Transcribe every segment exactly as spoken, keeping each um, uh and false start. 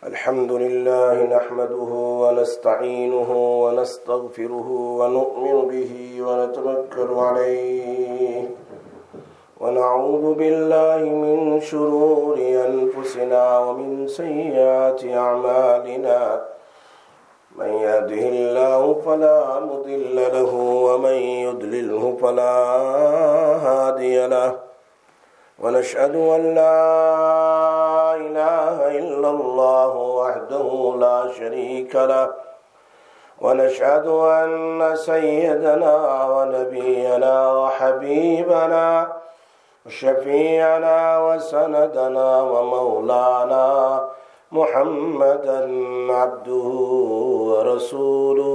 الحمد لله نحمده ونستعينه ونستغفره ونؤمن به ونتوكل عليه ونعوذ بالله من شرور أنفسنا ومن سيئات أعمالنا من يهده الله فلا مضل له ومن يضلله فلا هادي له ونشهد أن لا إله إلا الله وحده لا شريك له ونشهد أن سيدنا ونبينا وحبيبنا وشفيعنا وسندنا ومولانا محمدا عبده ورسوله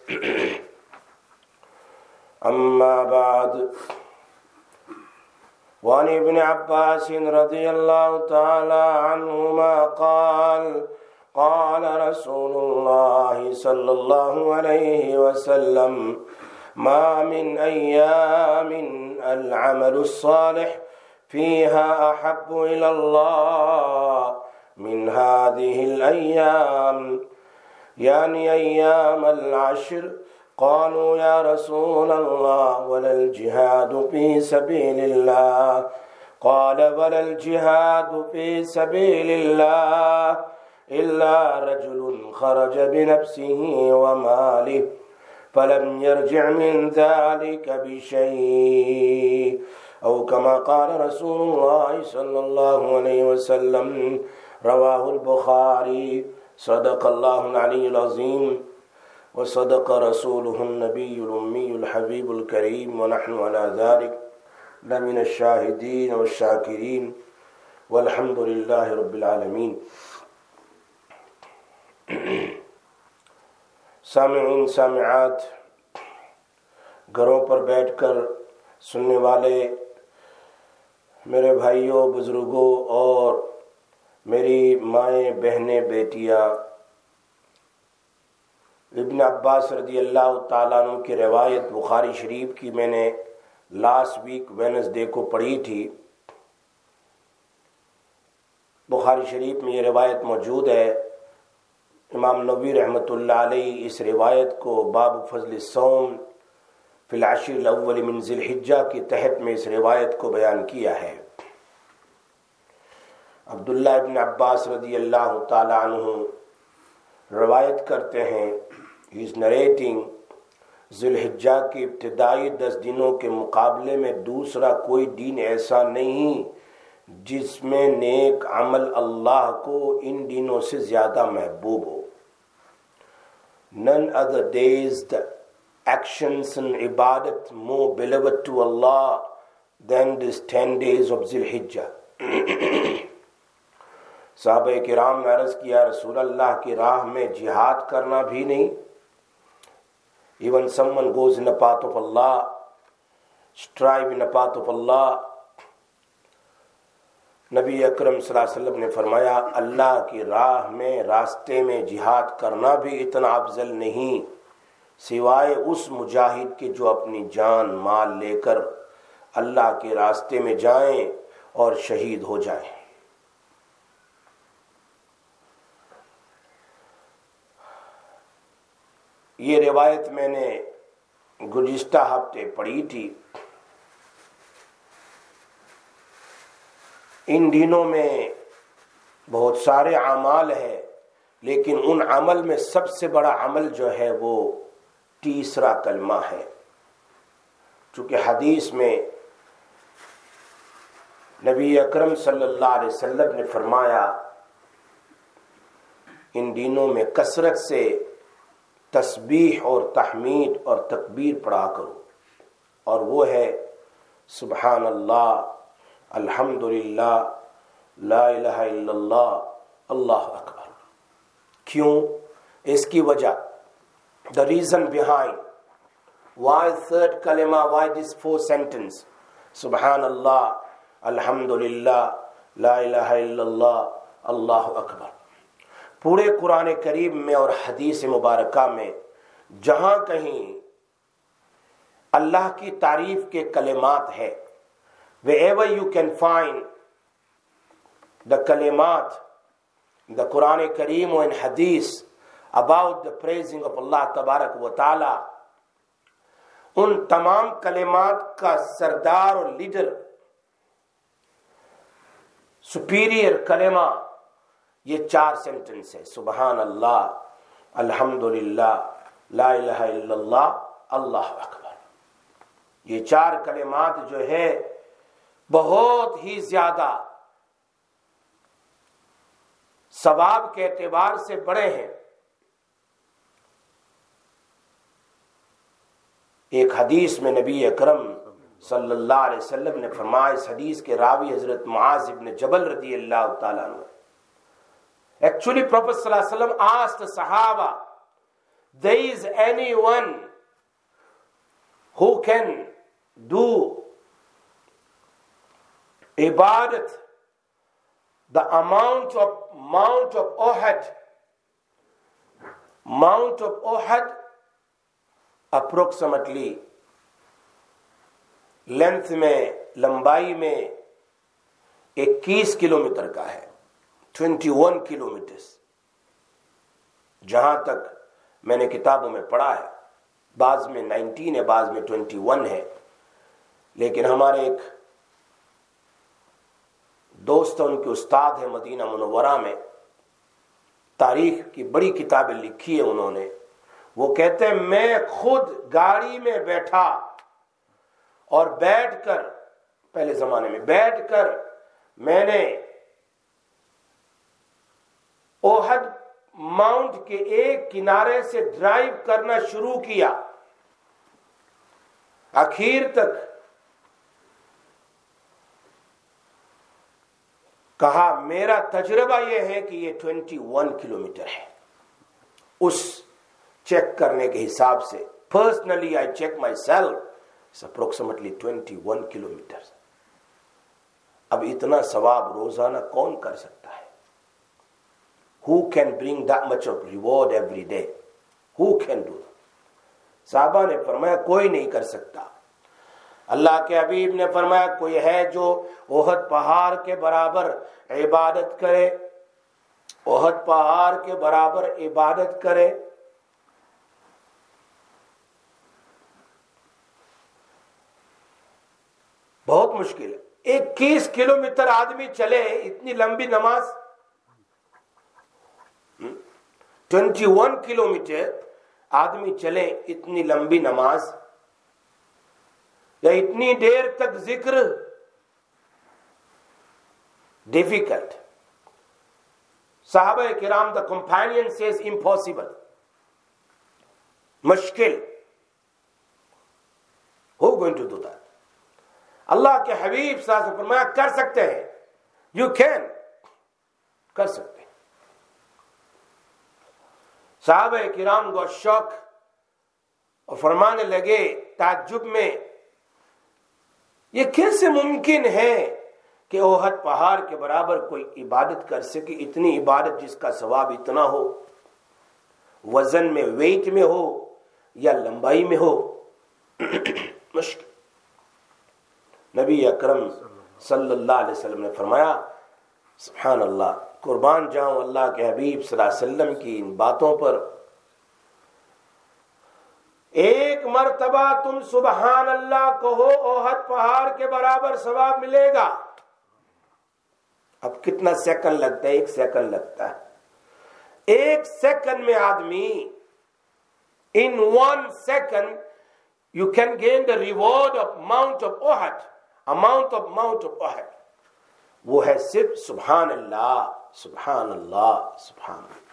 أما بعد وعن ابن عباس رضي الله تعالى عنهما قال قال رسول الله صلى الله عليه وسلم ما من أيام العمل الصالح فيها أحب إلى الله من هذه الأيام يعني أيام العشر قالوا يا رسول الله ولا الجهاد في سبيل الله قال ولا الجهاد في سبيل الله إلا رجل خرج بنفسه وماله فلم يرجع من ذلك بشيء أو كما قال رسول الله صلى الله عليه وسلم رواه البخاري صدق الله العلي العظيم وصدق رسوله النبي الأمي الحبيب الكريم ونحن على ذلك لمن الشاهدين والشاكرين والحمد لله رب العالمين. سامعین سامعات، گھروں پر بیٹھ کر سننے والے میرے بھائیوں بزرگوں اور میری مائیں بہنیں بیٹیاں، ابن عباس رضی اللہ تعالیٰ عنہ کی روایت بخاری شریف کی میں نے لاسٹ ویک وینسڈے کو پڑھی تھی. بخاری شریف میں یہ روایت موجود ہے. امام نووی رحمۃ اللہ علیہ اس روایت کو باب فضل الصوم فی العشر الاول من ذی الحجہ کے تحت میں اس روایت کو بیان کیا ہے. عبداللہ ابن عباس رضی اللہ تعالیٰ عنہ روایت کرتے ہیں، he is narrating، ذی الحجہ کے ابتدائی دس دنوں کے مقابلے میں دوسرا کوئی دن ایسا نہیں جس میں نیک عمل اللہ کو ان دنوں سے زیادہ محبوب ہو. None other days the actions and ibadat more beloved to Allah than these ten days of Zil Hijjah. صحابہ کرام نے عرض کیا رسول اللہ کی راہ میں جہاد کرنا بھی نہیں. Even someone goes in the path of Allah, strive in the path of Allah. نبی اکرم صلی اللہ علیہ وسلم نے فرمایا اللہ کی راہ میں راستے میں جہاد کرنا بھی اتنا افضل نہیں سوائے اس مجاہد کے جو اپنی جان مال لے کر اللہ کے راستے میں جائیں اور شہید ہو جائیں. یہ روایت میں نے گزشتہ ہفتے پڑھی تھی. ان دنوں میں بہت سارے اعمال ہیں، لیکن ان عمل میں سب سے بڑا عمل جو ہے وہ تیسرا کلمہ ہے. چونکہ حدیث میں نبی اکرم صلی اللہ علیہ وسلم نے فرمایا ان دنوں میں کثرت سے تسبیح اور تحمید اور تکبیر پڑھا کرو، اور وہ ہے سبحان اللہ، الحمدللہ، لا الہ الا اللہ، اللہ اکبر. کیوں؟ اس کی وجہ the reason behind why third kalima, why this four sentence سبحان اللہ، الحمدللہ، لا الہ الا اللہ، اللہ اکبر. پورے قرآن کریم میں اور حدیث مبارکہ میں جہاں کہیں اللہ کی تعریف کے کلمات ہے، wherever you can find the kalimat in the Quran Kareem or in Hadith about the praising of Allah Tabarak wa Ta'ala, ان تمام کلمات کا سردار اور لیڈر سپیریئر کلمہ یہ چار سینٹنس ہے: سبحان اللہ، الحمدللہ، لا الہ الا اللہ، اللہ اکبر۔ یہ چار کلمات جو ہے بہت ہی زیادہ ثواب کے اعتبار سے بڑے ہیں۔ ایک حدیث میں نبی اکرم صلی اللہ علیہ وسلم نے فرمایا، اس حدیث کے راوی حضرت معاذ ابن جبل رضی اللہ تعالیٰ عنہ، actually Prophet صلی اللہ علیہ وسلم asked the Sahaba, there is anyone who can do ibadat the amount of Mount of Uhud, Mount of Uhud approximately length میں، لمبائی میں اکیس کلومیٹر کا ہے، ٹوینٹی ون کلومیٹر، جہاں تک میں نے کتابوں میں پڑھا ہے، بعض میں نائنٹین ہے، بعض میں ٹوینٹی ون ہے، لیکن ہمارے ایک دوست ان کے استاد ہیں مدینہ منورہ میں، تاریخ کی بڑی کتابیں لکھی ہیں انہوں نے، وہ کہتے ہیں میں خود گاڑی میں بیٹھا اور بیٹھ کر، پہلے زمانے میں بیٹھ کر میں نے احد ماؤنٹ کے ایک کنارے سے ڈرائیو کرنا شروع کیا، آخر تک کہا میرا تجربہ یہ ہے کہ یہ ٹوینٹی ون کلومیٹر ہے۔ اس چیک کرنے کے حساب سے personally I check myself, it's approximately twenty one kilometre. اب اتنا ثواب روزانہ کون کر سکتا ہے؟ Who can bring that much of reward every day? Who can do that? صحابہ نے فرمایا کوئی نہیں کر سکتا۔ اللہ کے حبیب نے فرمایا کوئی ہے جو احد پہاڑ کے برابر عبادت کرے، احد پہاڑ کے برابر عبادت کرے، بہت مشکل ہے۔ اکیس کلومیٹر آدمی چلے اتنی لمبی نماز، ٹوینٹی ون کلومیٹر آدمی چلے اتنی لمبی نماز، یا اتنی دیر تک ذکر، ڈیفیکلٹ۔ صحابہ کرام دا کمپینین سیز امپاسبل، مشکل۔ Who going to do that? اللہ کے حبیب صلی اللہ علیہ وسلم فرمایا کر سکتے ہیں، یو کین، کر سکتے ہیں۔ صحابہ کرام کو شوق اور فرمانے لگے تعجب میں، یہ کیسے ممکن ہے کہ احد پہاڑ کے برابر کوئی عبادت کر سکے، اتنی عبادت جس کا ثواب اتنا ہو، وزن میں، ویٹ میں ہو یا لمبائی میں ہو، مشکل۔ نبی اکرم صلی اللہ علیہ وسلم نے فرمایا سبحان اللہ، قربان جاؤں اللہ کے حبیب صلی اللہ علیہ وسلم کی ان باتوں پر، ایک مرتبہ تم سبحان اللہ کہو احد پہاڑ کے برابر ثواب ملے گا۔ اب کتنا سیکنڈ لگتا ہے؟ ایک سیکنڈ لگتا ہے۔ ایک سیکنڈ میں آدمی، in one second you can gain the reward of Mount of Uhud, amount of Mount of Uhud۔ وہ ہے صرف سبحان اللہ، سبحان اللہ، سبحان اللہ۔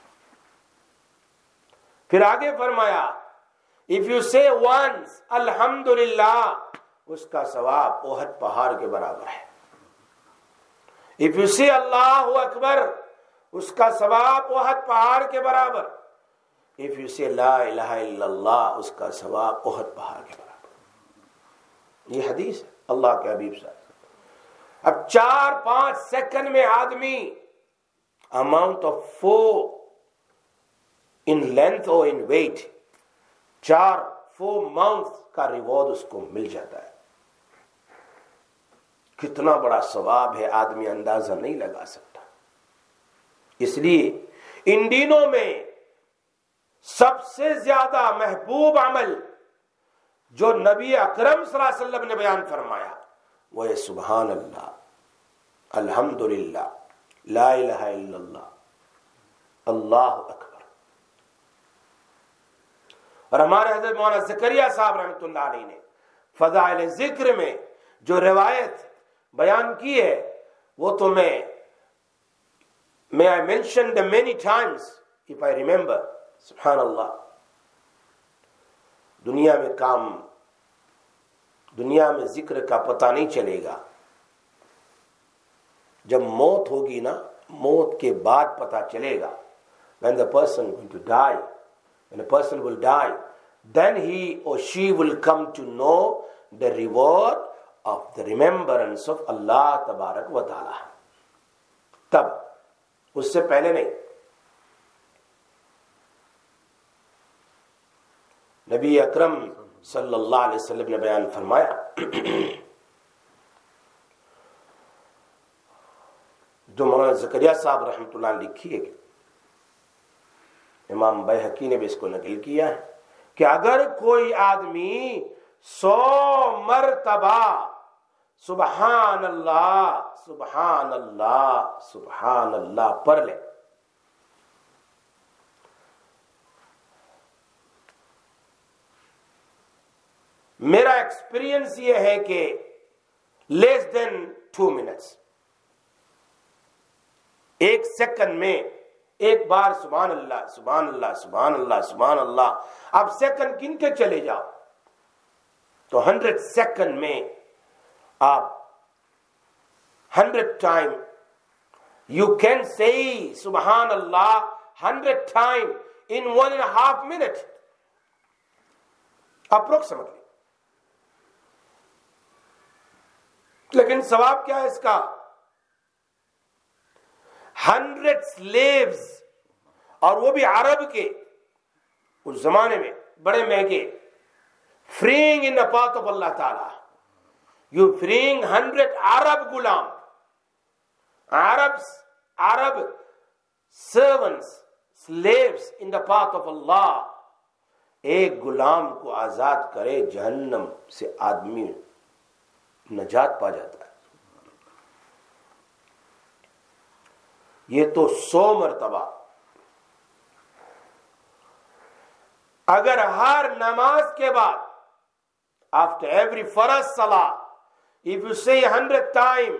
پھر آگے فرمایا if you say once الحمدللہ، اس کا ثواب احد پہاڑ کے برابر ہے۔ if you say اللہ اکبر، اس کا ثواب احد پہاڑ کے برابر۔ if you say لا الہ الا اللہ، اس کا ثواب احد پہاڑ کے برابر۔ یہ حدیث ہے اللہ کے حبیب صاحب۔ اب چار پانچ سیکنڈ میں آدمی amount of four in length اور ان ویٹ، چار فور ماؤنٹ کا ریوارڈ اس کو مل جاتا ہے۔ کتنا بڑا ثواب ہے، آدمی اندازہ نہیں لگا سکتا۔ اس لیے ان دنوں میں سب سے زیادہ محبوب عمل جو نبی اکرم صلی اللہ علیہ وسلم نے بیان فرمایا وہ ہے سبحان اللہ، الحمدللہ، لا الہ الا اللہ، اللہ اکبر۔ اور ہمارے حضرت مولانا زکریا صاحب رحمۃ اللہ علیہ نے فضائل ذکر میں جو روایت بیان کی ہے وہ تو میں may I mention them many times if I remember. سبحان اللہ۔ دنیا میں کام دنیا میں ذکر کا پتہ نہیں چلے گا، جب موت ہوگی نا، موت کے بعد پتہ چلے گا۔ when the person going to die when a person will die then he or she will come to know the reward of the remembrance of Allah تبارک و تعالی، تب، اس سے پہلے نہیں۔ نبی اکرم صلی اللہ علیہ وسلم نے بیان فرمایا، جو مولانا زکریا صاحب رحمۃ اللہ نے لکھی ہے، امام بیہقی نے بھی اس کو نقل کیا ہے کہ اگر کوئی آدمی سو مرتبہ سبحان اللہ سبحان اللہ سبحان اللہ پڑھ لے، میرا ایکسپیرینس یہ ہے کہ لیس دین ٹو منٹس، ایک سیکنڈ میں ایک بار سبحان اللہ سبحان اللہ سبحان اللہ سبحان اللہ، اب سیکنڈ گن کے چلے جاؤ تو ہنڈریڈ سیکنڈ میں آپ hundred time you can say سبحان اللہ hundred time in one and half minute approximately. لیکن ثواب کیا ہے اس کا؟ ہنڈریڈ سلیوز، اور وہ بھی عرب کے، اس زمانے میں بڑے مہنگے، freeing in the path of Allah تعالی، یو فریئنگ ہنڈریڈ عرب غلام، Arab Arab servants, slaves in the path of Allah. ایک غلام کو آزاد کرے جہنم سے آدمی نجات پا جاتا ہے۔ یہ تو سو مرتبہ۔ اگر ہر نماز کے بعد after every فرض صلاح if you say hundred time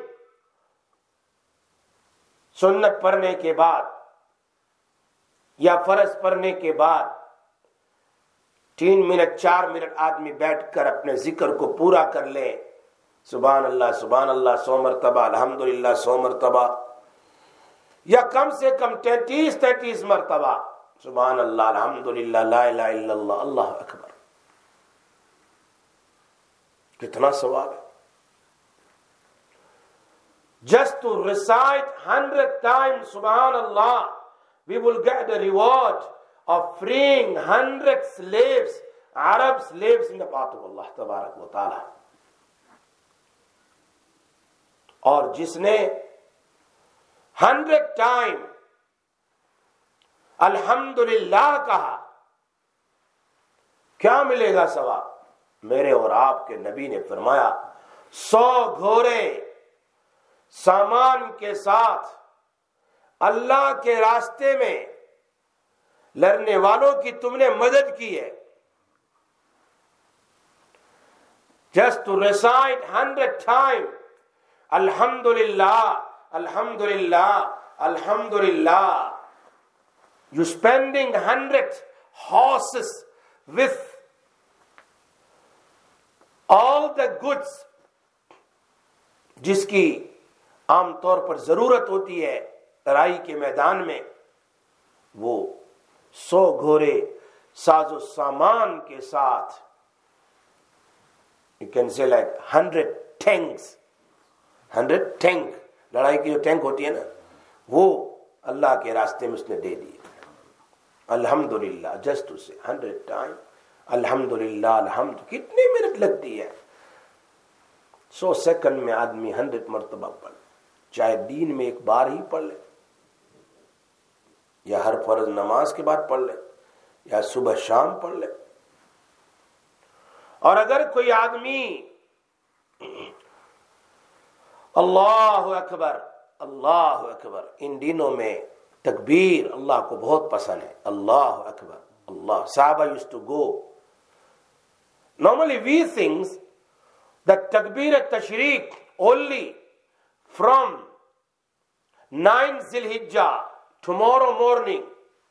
سنت پڑھنے کے بعد یا فرض پڑھنے کے بعد تین منٹ چار منٹ آدمی بیٹھ کر اپنے ذکر کو پورا کر لے، سبحان اللہ سبحان اللہ سو مرتبہ، الحمدللہ سو مرتبہ، یا کم سے کم تینتیس تینتیس مرتبہ سبحان اللہ الحمدللہ لا الہ الا اللہ اللہ اکبر، کتنا ثواب ہے۔ Just to recite hundred times Subhan Allah, we will get the reward of freeing hundred slaves, Arab slaves in the path of Allah Tabarak wa Ta'ala. اور جس نے ہنڈریڈ ٹائم الحمدللہ کہا، کیا ملے گا ثواب؟ میرے اور آپ کے نبی نے فرمایا سو گھوڑے سامان کے ساتھ اللہ کے راستے میں لڑنے والوں کی تم نے مدد کی ہے۔ Just to recite hundred times Alhamdulillah, Alhamdulillah, Alhamdulillah. You spending hundred horses with all the goods جس کی عام طور پر ضرورت ہوتی ہے لڑائی کے میدان میں، وہ سو گھوڑے ساز و سامان کے ساتھ، you can say like hundred tanks، hundred tank, لڑائی کی جو ٹینک ہوتی ہے نا، وہ اللہ کے راستے میں اس نے دے دی۔ الحمدللہ، جسٹ اسے ہنڈریڈ ٹائم الحمدللہ الحمد، کتنی منٹ لگتی ہے؟ سو سیکنڈ میں آدمی ہنڈریڈ مرتبہ پڑھ، چاہے دین میں ایک بار ہی پڑھ لے، یا ہر فرض نماز کے بعد پڑھ لے یا صبح شام پڑھ لے. اور اگر کوئی آدمی اللہ اکبر اللہ اکبر ان دنوں میں تکبیر اللہ کو بہت پسند ہے, اللہ اکبر اللہ. صحابہ used to go. Normally we think that takbir at-tashriq only from nine Zil-Hijjah, tomorrow morning,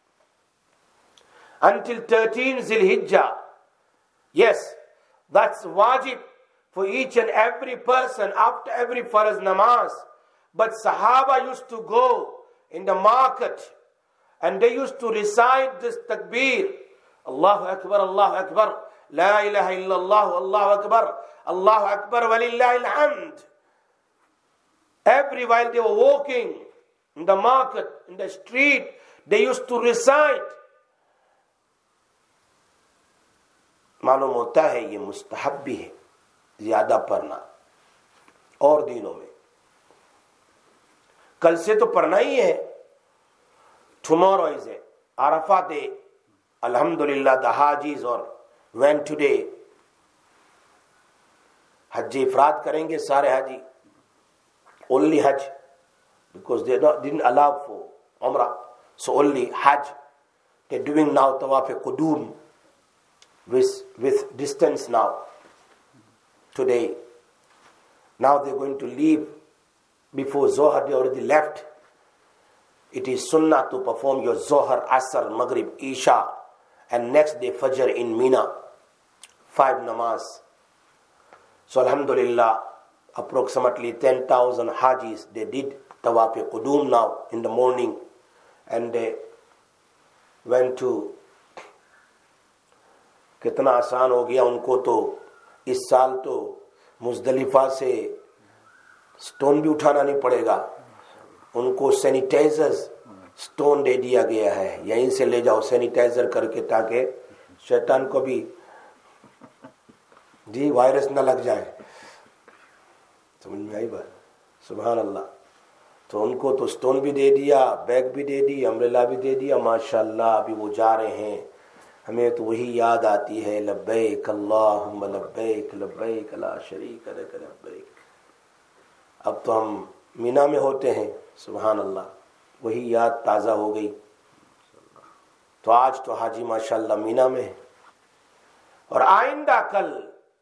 until thirteen Zil-Hijjah. Yes, that's wajib for each and every person after every farz namaz. But Sahaba used to go in the market and they used to recite this takbir. Allahu Akbar, Allahu Akbar, La ilaha illallah, Allahu Akbar, Allahu Akbar, walillahi alhamd. Every while they were walking in the market, in the street, they used to recite. معلوم ہوتا ہے یہ مستحب بھی ہے زیادہ پڑھنا اور دنوں میں. کل سے تو پڑھنا ہی ہے. Tomorrow is a Arfa day. الحمدللہ the Hajis or when today حج افراد کریں گے سارے حاجی. only Hajj because they not, didn't allow for Umrah, so only Hajj. They're doing now Tawaf Qudum with, with distance now today. Now they're going to leave before Zohar. They already left. It is sunnah to perform your Zohar, Asr, Maghrib, Isha and next day Fajr in Mina. Five namaz. So Alhamdulillah, approximately ten thousand Hajis, they did Tawaf Qudum now in the morning and they went to. کتنا آسان ہو گیا ان کو تو اس سال تو مزدلفہ سے stone بھی اٹھانا نہیں پڑے گا. ان کو سینیٹائزر سٹون دے دیا گیا ہے, یہیں سے لے جاؤ سینیٹائزر کر کے تاکہ شیطان کو بھی جی وائرس نہ لگ جائے. سمجھ میں آئی بات؟ سبحان اللہ. تو ان کو تو سٹون بھی دے دیا, بیگ بھی دے دی, امبریلا بھی دے دیا. ماشاءاللہ ابھی وہ جا رہے ہیں. ہمیں تو وہی یاد آتی ہے لبیک اللہم لبیک لبیک لا شریک لک لبیک. اب تو ہم مینا میں ہوتے ہیں. سبحان اللہ, وہی یاد تازہ ہو گئی. تو آج تو حاجی ماشاءاللہ مینا میں ہے اور آئندہ کل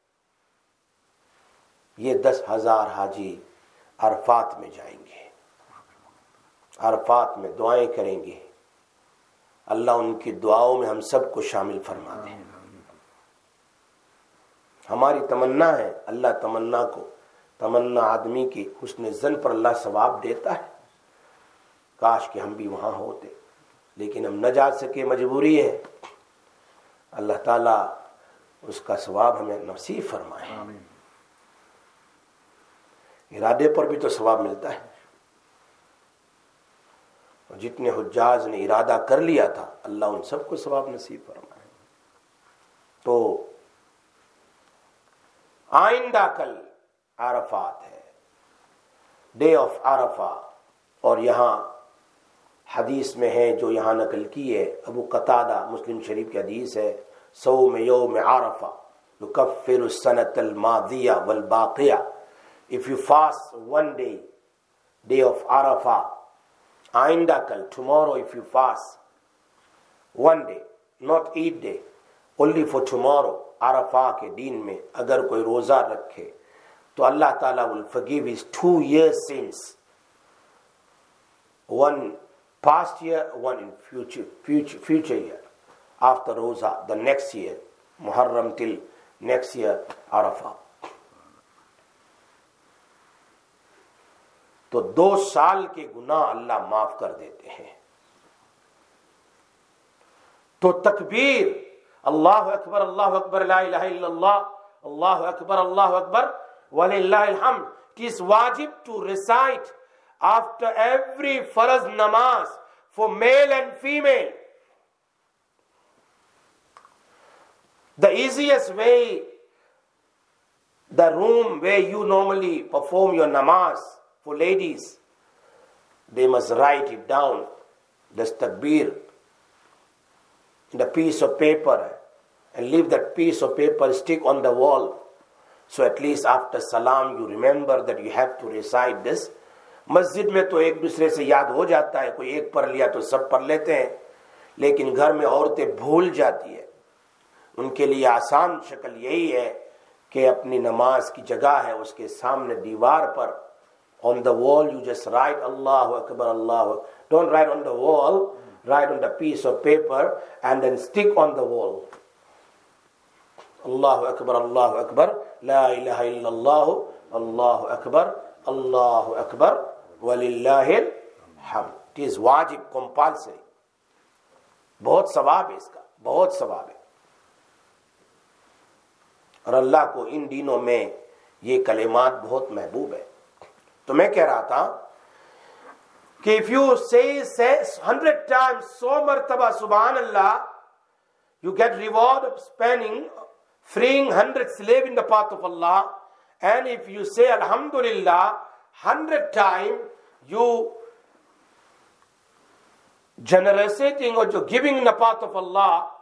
یہ دس ہزار حاجی عرفات میں جائیں گے, عرفات میں دعائیں کریں گے. اللہ ان کی دعاؤں میں ہم سب کو شامل فرما دے. ہماری تمنا ہے, اللہ تمنا کو, تمنا آدمی کی حسن زن پر اللہ ثواب دیتا ہے. کاش کہ ہم بھی وہاں ہوتے, لیکن ہم نہ جا سکے, مجبوری ہے. اللہ تعالیٰ اس کا ثواب ہمیں نصیب فرمائے. ارادے پر بھی تو ثواب ملتا ہے. اور جتنے حجاج نے ارادہ کر لیا تھا اللہ ان سب کو ثواب نصیب فرمائے. تو آئندہ کل عرفات ہے, ڈے آف عرفہ. اور یہاں حدیث میں ہے جو یہاں نقل کی ہے ابو قتادہ, مسلم شریف کی حدیث ہے, صوم یوم عرفہ یکفر السنۃ الماضیہ والباقیہ. If you fast one day, day of عرفہ, آئندہ کل, tomorrow if you fast one day, not each day, only for tomorrow, عرفہ کے دن میں اگر کوئی روزہ رکھے تو اللہ تعالیٰ will forgive his two years sins, one past year, one in future future future year. After روزہ the next year, Muharram till next year عرفہ. تو دو سال کے گناہ اللہ معاف کر دیتے ہیں. تو تکبیر اللہ اکبر اللہ اکبر لا الہ الا اللہ اللہ اکبر اللہ اکبر وللہ الحمد. It is wajib to recite after every farz namaz for male and female. The easiest way, the room where you normally perform your namaz for ladies, they must write it down this takbir in a piece of paper and leave that piece of paper stick on the wall. So at least after salam you remember that you have to recite this. مسجد میں تو ایک دوسرے سے یاد ہو جاتا ہے, کوئی ایک پڑھ لیا تو سب پڑھ لیتے ہیں, لیکن گھر میں عورتیں بھول جاتی ہے. ان کے لیے آسان شکل یہی ہے کہ اپنی نماز کی جگہ ہے اس کے سامنے دیوار پر, on the wall you just write Allahu Akbar, Allahu. Don't write on the wall, write on the piece of paper and then stick on the wall. Allahu Akbar, Allahu Akbar, La ilaha illallah, Allahu Akbar, Allahu Akbar, Walillahil hamd. It is wajib, compulsory. بہت ثواب ہے اس کا, بہت ثواب ہے. اور اللہ کو ان دنوں میں یہ کلمات بہت محبوب ہے. تو میں کہہ رہا تھا کہ if you say hundred times سو مرتبہ سبحان اللہ, you get reward of spending freeing hundred slaves in the path of Allah. And if you say Alhamdulillah hundred times, you generosity or giving in the path of Allah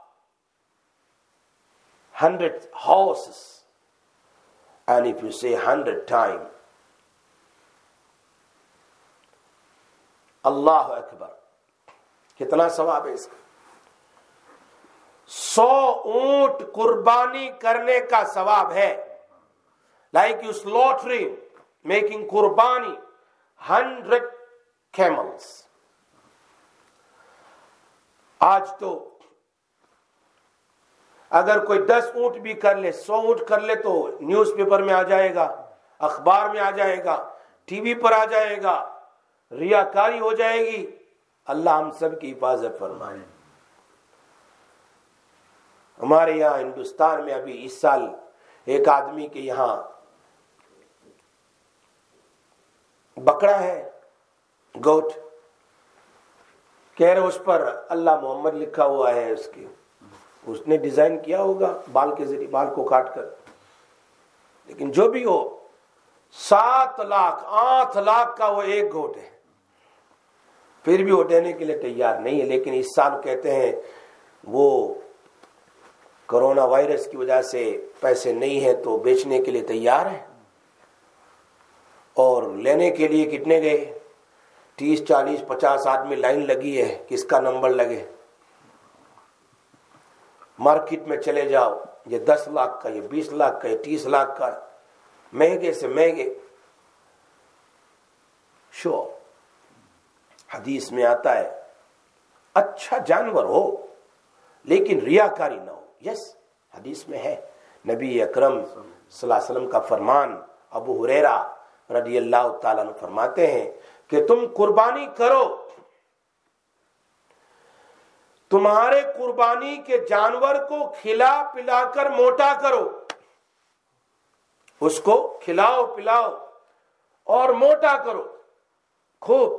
hundred houses. And if you say hundred times Allahu Akbar, کتنا ثواب ہے اس کا؟ سو اونٹ قربانی کرنے کا ثواب ہے. Like you slaughtering, making qurbani, hundred camels. آج تو اگر کوئی دس اونٹ بھی کر لے, سو اونٹ کر لے تو نیوز پیپر میں آ جائے گا, اخبار میں آ جائے گا, ٹی وی پر آ جائے گا, ریاکاری ہو جائے گی. اللہ ہم سب کی حفاظت فرمائے. ہمارے یہاں ہندوستان میں ابھی اس سال ایک آدمی کے یہاں بکرا ہے, گوٹ, کہہ رہے اس پر اللہ محمد لکھا ہوا ہے. اس کے اس نے ڈیزائن کیا ہوگا بال کے ذریعے, بال کو کاٹ کر. لیکن جو بھی ہو, سات لاکھ آٹھ لاکھ کا وہ ایک گوٹ ہے, پھر بھی وہ دینے کے لیے تیار نہیں ہے. لیکن اس سال کہتے ہیں وہ کرونا وائرس کی وجہ سے پیسے نہیں ہے تو بیچنے کے لیے تیار ہے. اور لینے کے لیے کتنے گئے؟ تیس چالیس پچاس آدمی لائن لگی ہے, کس کا نمبر لگے. مارکیٹ میں چلے جاؤ, یہ دس لاکھ کا, یہ بیس لاکھ کا, یہ تیس لاکھ کا, مہنگے سے مہنگے. شو حدیث میں آتا ہے اچھا جانور ہو لیکن ریاکاری نہ ہو. یس yes, حدیث میں ہے. نبی اکرم صلی اللہ علیہ وسلم کا فرمان, ابو ہریرہ رضی اللہ تعالیٰ عنہ فرماتے ہیں کہ تم قربانی کرو, تمہارے قربانی کے جانور کو کھلا پلا کر موٹا کرو, اس کو کھلاؤ پلاؤ اور موٹا کرو. خوب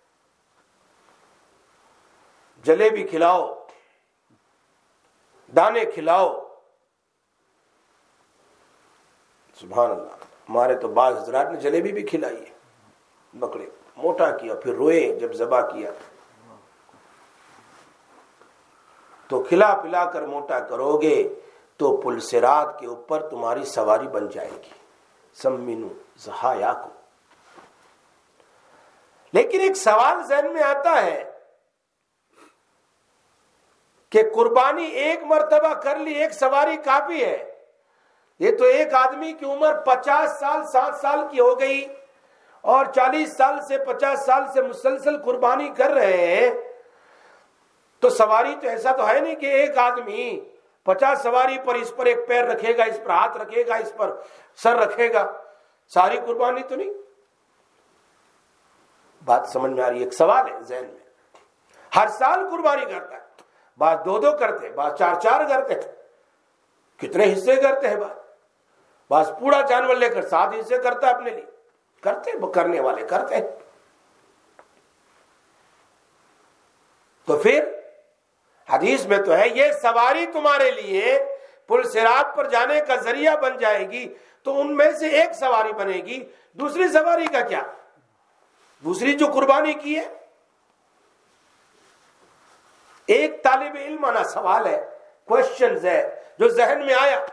جلیبی کھلاؤ, دانے کھلاؤ. سبحان اللہ, ہمارے تو بعض حضرات نے جلیبی بھی کھلائی ہے, بکرے موٹا کیا, پھر روئے جب ذبح کیا. تو کھلا پلا کر موٹا کرو گے تو پلسرات کے اوپر تمہاری سواری بن جائے گی. سمینو زہایا کو. لیکن ایک سوال ذہن میں آتا ہے کہ قربانی ایک مرتبہ کر لی, ایک سواری کافی ہے. یہ تو ایک آدمی کی عمر پچاس سال ساٹھ سال کی ہو گئی اور چالیس سال سے پچاس سال سے مسلسل قربانی کر رہے ہیں. تو سواری تو ایسا تو ہے نہیں کہ ایک آدمی پچاس سواری پر, اس پر ایک پیر رکھے گا, اس پر ہاتھ رکھے گا, اس پر سر رکھے گا. ساری قربانی تو نہیں. بات سمجھ میں آ رہی ہے؟ ایک سوال ہے ذہن میں. ہر سال قربانی کرتا ہے, بعض دو دو کرتے, بعض چار چار کرتے, کتنے حصے کرتے ہیں. بعض بعض پورا جانور لے کر سات حصے کرتا ہے اپنے لیے. کرتے کرنے والے کرتے ہیں. تو پھر حدیث میں تو ہے یہ سواری تمہارے لیے پل صراط پر جانے کا ذریعہ بن جائے گی. تو ان میں سے ایک سواری بنے گی. دوسری سواری کا کیا؟ دوسری جو قربانی کی ہے ایک طالب علم آنا سوال ہے، کوشچنز ہے جو ذہن میں آیا،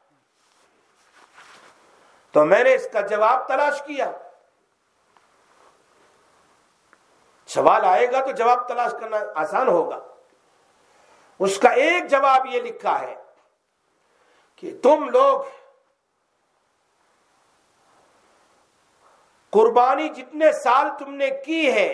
تو میں نے اس کا جواب تلاش کیا. سوال آئے گا تو جواب تلاش کرنا آسان ہوگا. اس کا ایک جواب یہ لکھا ہے کہ تم لوگ قربانی جتنے سال تم نے کی ہے،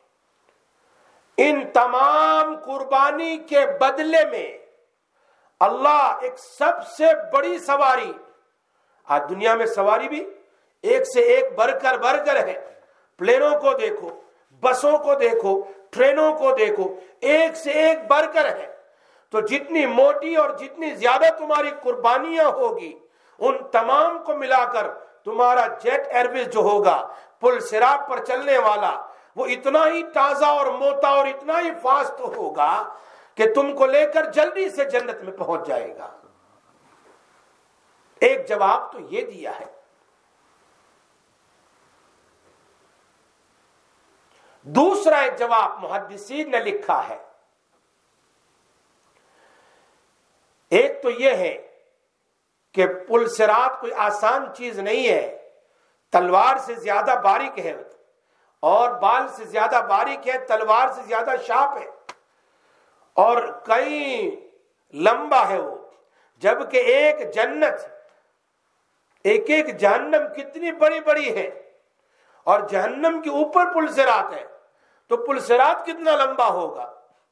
ان تمام قربانی کے بدلے میں اللہ ایک سب سے بڑی سواری، آج دنیا میں سواری بھی ایک سے ایک بڑھ کر بڑھ کر ہے. پلینوں کو دیکھو، بسوں کو دیکھو، ٹرینوں کو دیکھو، ایک سے ایک بڑھ کر ہے. تو جتنی موٹی اور جتنی زیادہ تمہاری قربانیاں ہوگی، ان تمام کو ملا کر تمہارا جیٹ ایئر ویز جو ہوگا پل صراط پر چلنے والا، وہ اتنا ہی تازہ اور موٹا اور اتنا ہی فاسٹ ہوگا کہ تم کو لے کر جلدی سے جنت میں پہنچ جائے گا. ایک جواب تو یہ دیا ہے. دوسرا ایک جواب محدثین نے لکھا ہے. ایک تو یہ ہے کہ پل صراط کوئی آسان چیز نہیں ہے، تلوار سے زیادہ باریک ہے اور بال سے زیادہ باریک ہے، تلوار سے زیادہ شارپ ہے اور کئی لمبا ہے وہ. جبکہ ایک جنت، ایک ایک جہنم کتنی بڑی بڑی ہے، اور جہنم کے اوپر پل صراط ہے، تو پل صراط کتنا لمبا ہوگا.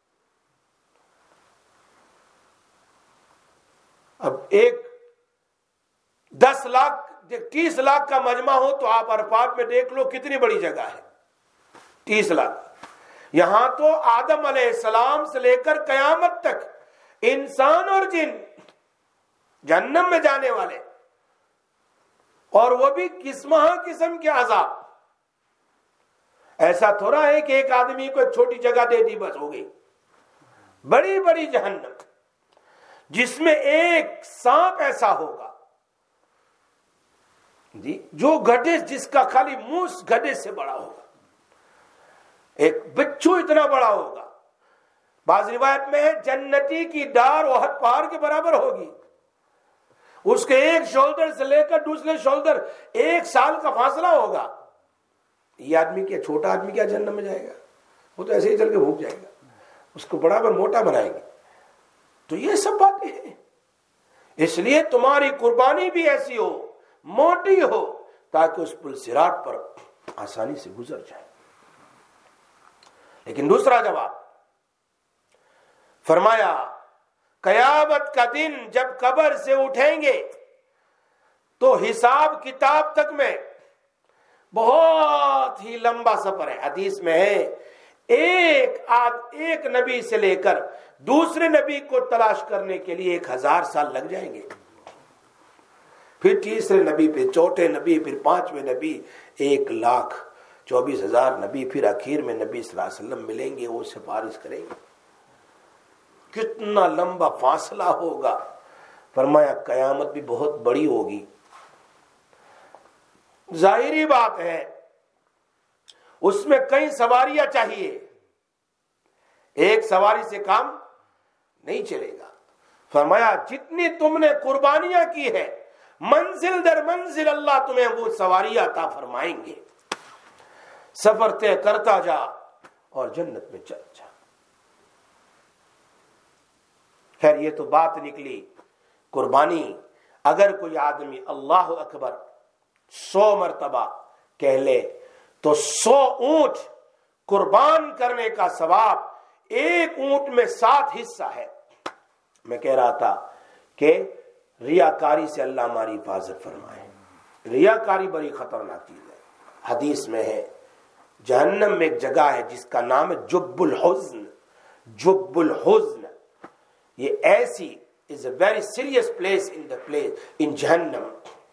اب ایک دس لاکھ تیس لاکھ کا مجمع ہو تو آپ عرفات میں دیکھ لو کتنی بڑی جگہ ہے، تیس لاکھ. یہاں تو آدم علیہ السلام سے لے کر قیامت تک انسان اور جن جہنم میں جانے والے، اور وہ بھی قسمہ قسم کے عذاب. ایسا تھوڑا ہے کہ ایک آدمی کو ایک چھوٹی جگہ دے دی بس ہو گئی. بڑی بڑی جہنم جس میں ایک سانپ ایسا ہوگا جی جو گدھے، جس کا خالی منہ گدھے سے بڑا ہوگا، ایک بچھو اتنا بڑا ہوگا. بعض روایت میں ہے جنتی کی ڈار احد پہاڑ کے برابر ہوگی. اس کے ایک شولڈر سے لے کر دوسرے شولڈر ایک سال کا فاصلہ ہوگا. یہ آدمی کیا، چھوٹا آدمی کیا جنت میں جائے گا؟ وہ تو ایسے ہی چل کے بھوک جائے گا. اس کو برابر موٹا بنائیں گے. تو یہ سب باتیں ہیں. اس لیے تمہاری قربانی بھی ایسی ہو، موٹی ہو، تاکہ اس پل صراط پر آسانی سے گزر جائے. لیکن دوسرا جواب فرمایا، قیامت کا دن جب قبر سے اٹھیں گے تو حساب کتاب تک میں بہت ہی لمبا سفر ہے. حدیث میں ہے ایک آد ایک نبی سے لے کر دوسرے نبی کو تلاش کرنے کے لیے ایک ہزار سال لگ جائیں گے. پھر تیسرے نبی، پہ چوتھے نبی، پھر پانچویں نبی، ایک لاکھ چوبیس ہزار نبی، پھر اخیر میں نبی صلی اللہ علیہ وسلم ملیں گے، وہ سفارش کریں گے. کتنا لمبا فاصلہ ہوگا. فرمایا قیامت بھی بہت بڑی ہوگی. ظاہری بات ہے اس میں کئی سواریاں چاہیے، ایک سواری سے کام نہیں چلے گا. فرمایا جتنی تم نے قربانیاں کی ہے، منزل در منزل اللہ تمہیں وہ سواریاں عطا فرمائیں گے. سفر طے کرتا جا اور جنت میں چل جا. خیر یہ تو بات نکلی قربانی. اگر کوئی آدمی اللہ اکبر سو مرتبہ کہہ لے تو سو اونٹ قربان کرنے کا ثواب ایک اونٹ میں سات حصہ ہے. میں کہہ رہا تھا کہ ریاکاری سے اللہ ہماری حفاظت فرمائے. ریاکاری بڑی خطرناک چیز ہے. حدیث میں ہے جہنم میں ایک جگہ ہے جس کا نام ہے جب الحزن. جب الحزن یہ ایسی is a very serious place in the place in جہنم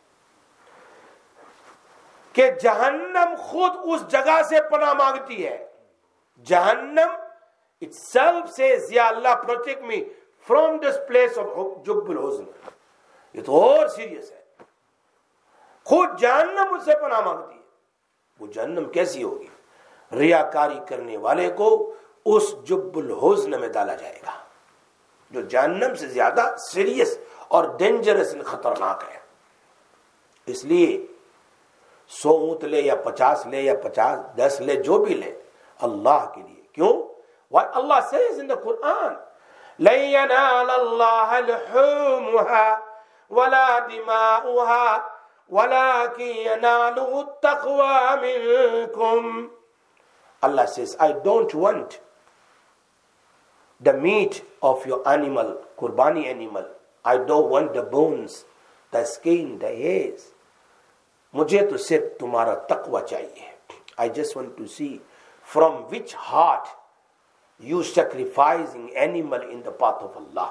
کہ جہنم خود اس جگہ سے پناہ مانگتی ہے. جہنم itself says یا اللہ protect me from this place of جب الحزن. یہ تو اور سیریس ہے. خود جہنم اس سے پناہ مانگتی ہے. وہ جہنم کیسی ہوگی؟ ریاکاری کرنے والے کو اس جب الحزن میں ڈالا جائے گا جو جہنم سے زیادہ سیریس اور ڈینجرس خطرناک ہے. اس لیے سو اونٹ لے یا پچاس لے یا پچاس دس لے جو بھی لے اللہ کے لیے. کیوں؟ Why Allah says in the Quran لَن يَنَالَ اللَّهَ لُحُومُهَا وَلَا دِمَاؤُهَا وَلَكِنْ يَنَالُهُ التَّقْوَى مِنْكُمْ. Allah says, I don't want the meat of your animal, qurbani animal. I don't want the bones, the skin, the hairs. مجھے تو صرف تمہارا تقوی چاہیے. I just want to see from which heart you sacrificing animal in the path of Allah.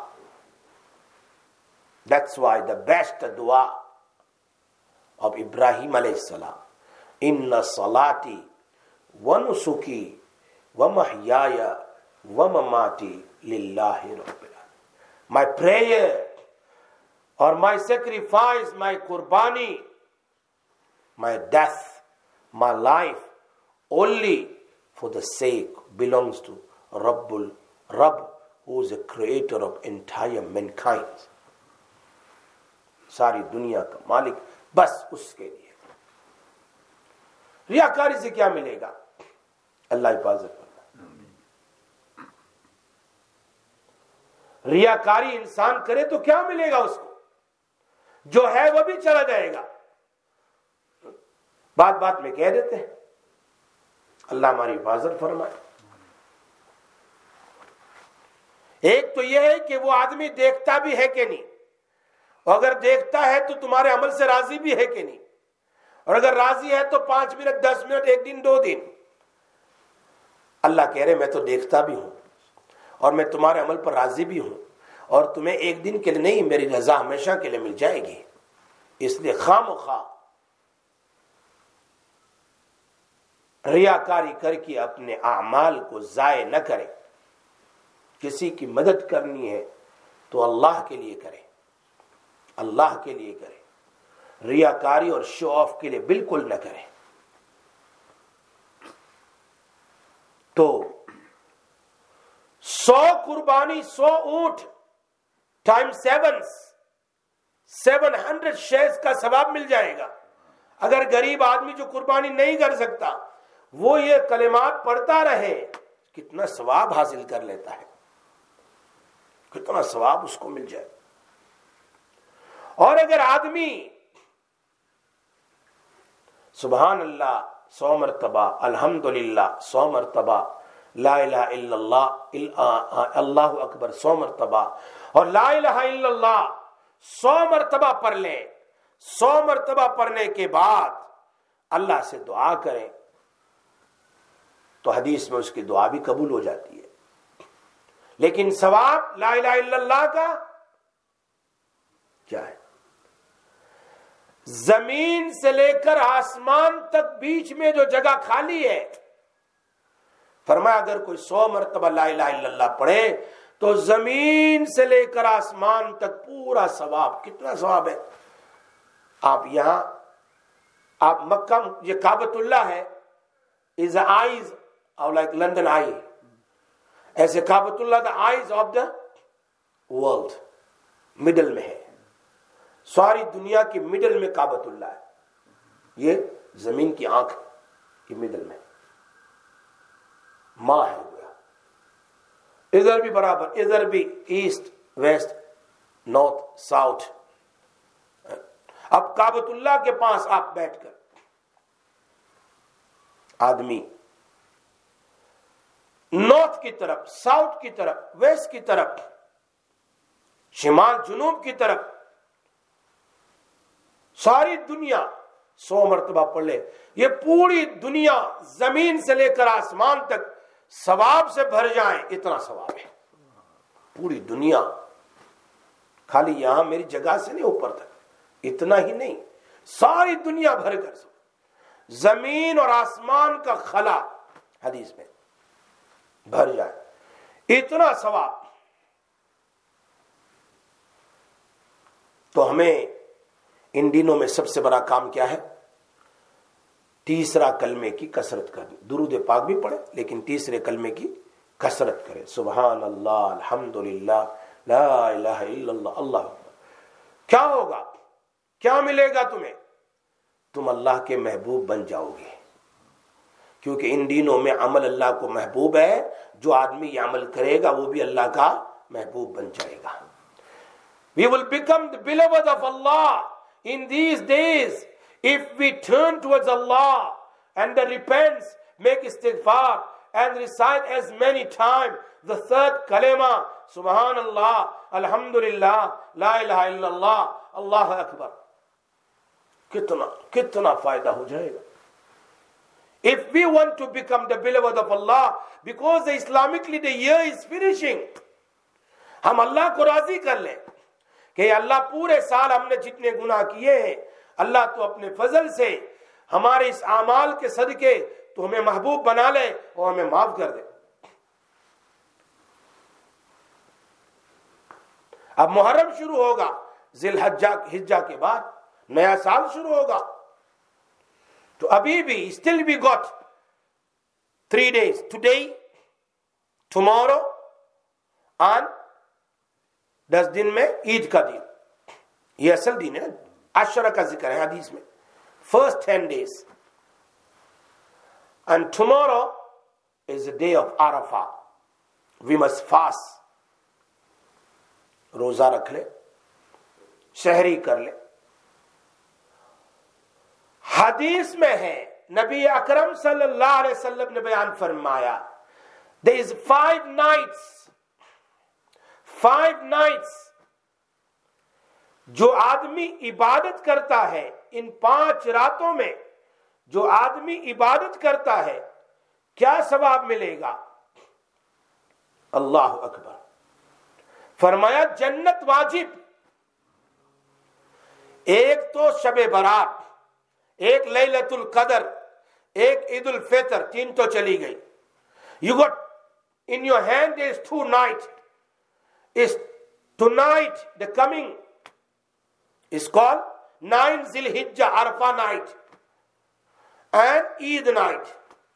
That's why the best dua of Ibrahim alayhi salam, inna salati wa nusuki wa mahyaya wa mamati lillahi rabbil alamin. My prayer or my sacrifice, my qurbani, my death, my life, only for the sake belongs to Rabbul Rabb, who is the creator of entire mankind. ساری دنیا کا مالک بس اس کے لیے. ریاکاری سے کیا ملے گا؟ اللہ حفاظت کرنا. ریاکاری انسان کرے تو کیا ملے گا اس کو؟ جو ہے وہ بھی چلا جائے گا. بات بات میں کہہ دیتے ہیں. اللہ ہماری حفاظت فرمائے. ایک تو یہ ہے کہ وہ آدمی دیکھتا بھی ہے کہ نہیں, اور اگر دیکھتا ہے تو تمہارے عمل سے راضی بھی ہے کہ نہیں, اور اگر راضی ہے تو پانچ منٹ دس منٹ ایک دن دو دن. اللہ کہہ رہے میں تو دیکھتا بھی ہوں اور میں تمہارے عمل پر راضی بھی ہوں, اور تمہیں ایک دن کے لیے نہیں, میری رضا ہمیشہ کے لیے مل جائے گی. اس لیے خام و خواہ ریاکاری کر کے اپنے اعمال کو ضائع نہ کرے. کسی کی مدد کرنی ہے تو اللہ کے لیے کرے, اللہ کے لیے کرے. ریاکاری اور شو آف کے لیے بالکل نہ کرے. تو سو قربانی, سو اونٹ time seven seven hundred shares کا ثواب مل جائے گا. اگر غریب آدمی جو قربانی نہیں کر سکتا وہ یہ کلمات پڑھتا رہے, کتنا ثواب حاصل کر لیتا ہے, کتنا ثواب اس کو مل جائے. اور اگر آدمی سبحان اللہ سو مرتبہ, الحمدللہ سو مرتبہ, لا الہ الا اللہ, اللہ اکبر سو مرتبہ, اور لا الہ الا اللہ سو مرتبہ پڑھ لیں, سو مرتبہ پڑھنے کے بعد اللہ سے دعا کریں تو حدیث میں اس کی دعا بھی قبول ہو جاتی ہے. لیکن ثواب لا الہ الا اللہ کا کیا ہے؟ زمین سے لے کر آسمان تک بیچ میں جو جگہ خالی ہے, فرمایا اگر کوئی سو مرتبہ لا الہ الا اللہ پڑھے تو زمین سے لے کر آسمان تک پورا ثواب. کتنا ثواب ہے؟ آپ یہاں آپ مکہ, یہ کعبۃ اللہ ہے, is the eyes of like London eye. ایسے کعبۃ اللہ the eyes of the world, middle میں ہے. ساری دنیا کی مڈل میں کعبۃ اللہ ہے. یہ زمین کی آنکھ کی مڈل میں ماں ہے گیا. ادھر بھی برابر, ادھر بھی ایسٹ ویسٹ نارتھ ساؤتھ. اب کعبۃ اللہ کے پاس آپ بیٹھ کر آدمی نارتھ کی طرف, ساؤتھ کی طرف, ویسٹ کی طرف, شمال جنوب کی طرف ساری دنیا سو مرتبہ پڑھ لے, یہ پوری دنیا زمین سے لے کر آسمان تک ثواب سے بھر جائیں, اتنا ثواب ہے. پوری دنیا, خالی یہاں میری جگہ سے نہیں اوپر تک, اتنا ہی نہیں, ساری دنیا بھر کر سو, زمین اور آسمان کا خلا حدیث میں بھر جائے, اتنا ثواب. تو ہمیں ان دنوں میں سب سے بڑا کام کیا ہے؟ تیسرا کلمے کی کثرت کرنی. درود پاک بھی پڑھے لیکن تیسرے کلمے کی कसरत करें, सुबहान अल्लाह, अल्हम्दुलिल्लाह, ला इलाहा इल्लल्लाह, अल्लाह अकबर। क्या होगा, क्या मिलेगा तुम्हें? तुम अल्लाह के महबूब बन जाओगे, क्योंकि इन दिनों में अमल अल्लाह को महबूब है। जो आदमी ये अमल करेगा वो भी अल्लाह का महबूब बन जाएगा। We will become the beloved of Allah in these days if we turn towards Allah and then repent, make istighfar and recite as many times the third kalima, Subhanallah, Alhamdulillah, La ilaha illallah, Allahu Akbar. कितना कितना फायदा हो जाएगा। If we want to become the beloved of Allah, because the Islamically the year is finishing, हम अल्लाह को राजी कर लें कि अल्लाह पूरे साल हमने जितने गुनाह किए हैं, अल्लाह तो अपने फजल से हमारे इस आमाल के सदके तो हमें महबूब बना ले और हमें माफ कर दे। अब मुहर्रम शुरू होगा, जिलहज्जा हिज्जा के बाद नया साल शुरू होगा, तो अभी भी still we got three days, today, tomorrow and दस दिन में ईद का दिन, ये असल दिन है। अशरा का जिक्र है हदीस में, first ten days and tomorrow is the day of Arafah. We must fast, रोजा रख ले, शहरी कर ले। हदीस में है, नबी अकरम सल्लल्लाहु अलैहि वसल्लम ने बयान फरमाया, there is five nights, five nights जो आदमी इबादत करता है, इन पांच रातों में जो आदमी इबादत करता है, क्या सवाब मिलेगा? अल्लाह अकबर। फरमाया जन्नत वाजिब। एक तो शबे बरात, एक लैलतुल कदर, एक ईद उल फितर, तीन तो चली गई। You got in your hand is tonight, is tonight the coming is called nine Zilhijjah Arafah night and Eid night.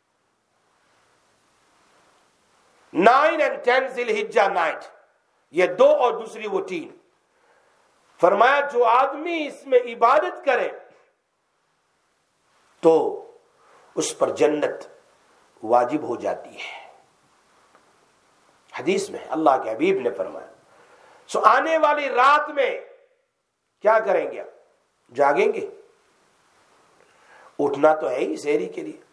nine and ten Zilhijjah night, ये दो और दूसरी वो तीन। फरमाया जो आदमी इसमें इबादत करे तो उस पर जन्नत वाजिब हो जाती है। हदीस में अल्लाह के हबीब ने फरमाया। सो आने वाली रात में क्या करेंगे? आप जागेंगे, उठना तो है ही सहरी के लिए।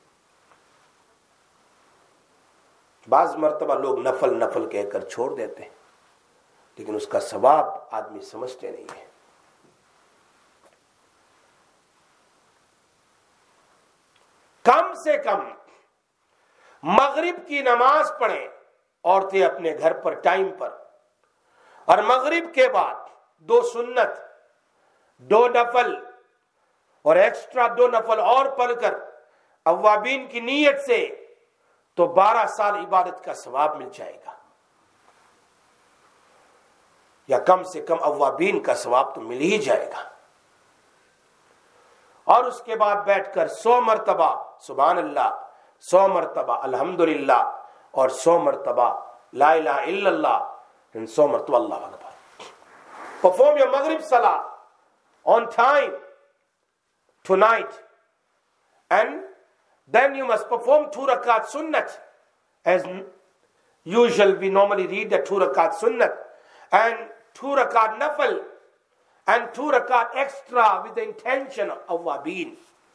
बाज मर्तबा लोग नफल नफल कहकर छोड़ देते हैं, लेकिन उसका सवाब आदमी समझते नहीं है। कम से कम मगरिब की नमाज पढ़ें औरतें अपने घर पर टाइम पर, और मगरिब के बाद दो सुन्नत, दो नफल और एक्स्ट्रा दो नफल और पढ़कर अव्वाबीन की नीयत से तो बारह साल इबादत का सवाब मिल जाएगा, या कम से कम अव्वाबीन का सवाब तो मिल ही जाएगा। और उसके बाद बैठकर सौ मरतबा सुभान अल्लाह, सौ मरतबा अल्हम्दुलिल्लाह और सौ मरतबा ला इलाहा इल्लल्लाह, सौ मरतबा अल्लाह अकबर। परफॉर्म योर मगरिब सलाह on time tonight, and then you must perform two rakat sunnat as usual. We normally read the two rakat sunnat and two rakat nafal and two rakat extra with the intention of awabin.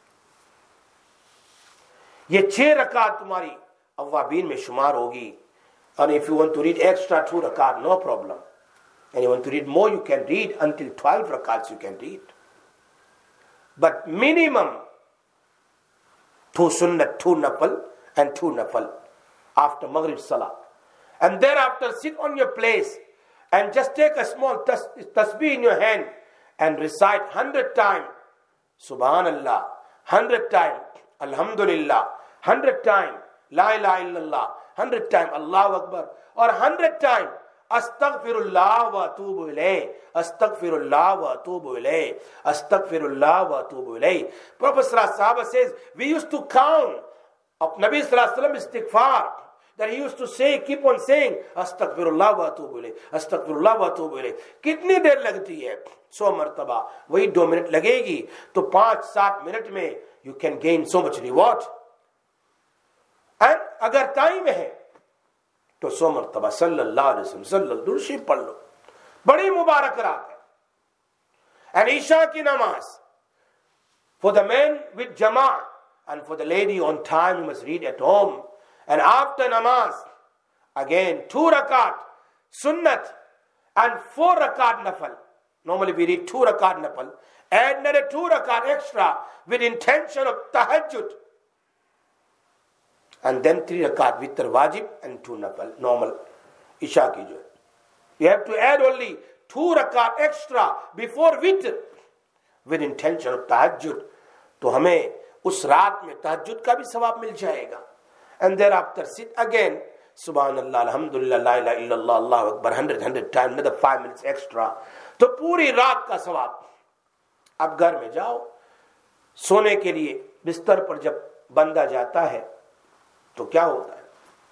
ये छह रकात तुम्हारी अव्वाबीन में शुमार होगी। And if you want to read extra two rakat, no problem. And you want to read more, you can read until twelve rakats you can read. But minimum two sunnat, two nafal and two nafal after Maghrib Salah. And thereafter sit on your place and just take a small tas- tasbih in your hand and recite hundred times Subhanallah, hundred times Alhamdulillah, hundred times La ilaha illallah, hundred times Allahu Akbar, or hundred times Astaghfirullah wa atubu ilayh, Astaghfirullah wa atubu ilayh, Astaghfirullah wa atubu ilayh. Prophet Sallallahu Alaihi Wasallam says, we used to count of Nabi Sallallahu Alaihi Wasallam istighfar. that he used to say, keep on saying, Astaghfirullah wa atubu ilayh, Astaghfirullah wa atubu ilayh. कितनी देर लगती है? सौ मरतबा, वही दो minute लगेगी, तो पांच सात मिनट में you can gain so much reward. And अगर टाइम है तो सौ मरतबा सल्लल्लाहु अलैहि वसल्लम सल्लल्लाहु दुरूद शरीफ पढ़ लो, बड़ी मुबारक रात है. And ईशा की नमाज for the men with jama' and for the lady on time, you must read at home. And after namaz, again two rakat sunnat and four rakat nafal. Normally we read two rakat nafal, add another two rakat extra with intention of tahajjud, and then three rakat witr wajib and two nafal normal isha ki jo. You have to add only two rakat extra before witr with intention of tahajjud, तो हमें उस रात में तहज्जुद का भी सवाब मिल जाएगा. And thereafter sit again, Subhanallah, Alhamdulillah, La ilaha illallah, Allahu Akbar, hundred hundred times, another five minutes extra. तो पूरी रात का सवाब. अब घर में जाओ, सोने के लिए बिस्तर पर जब बंदा जाता है तो क्या होता है?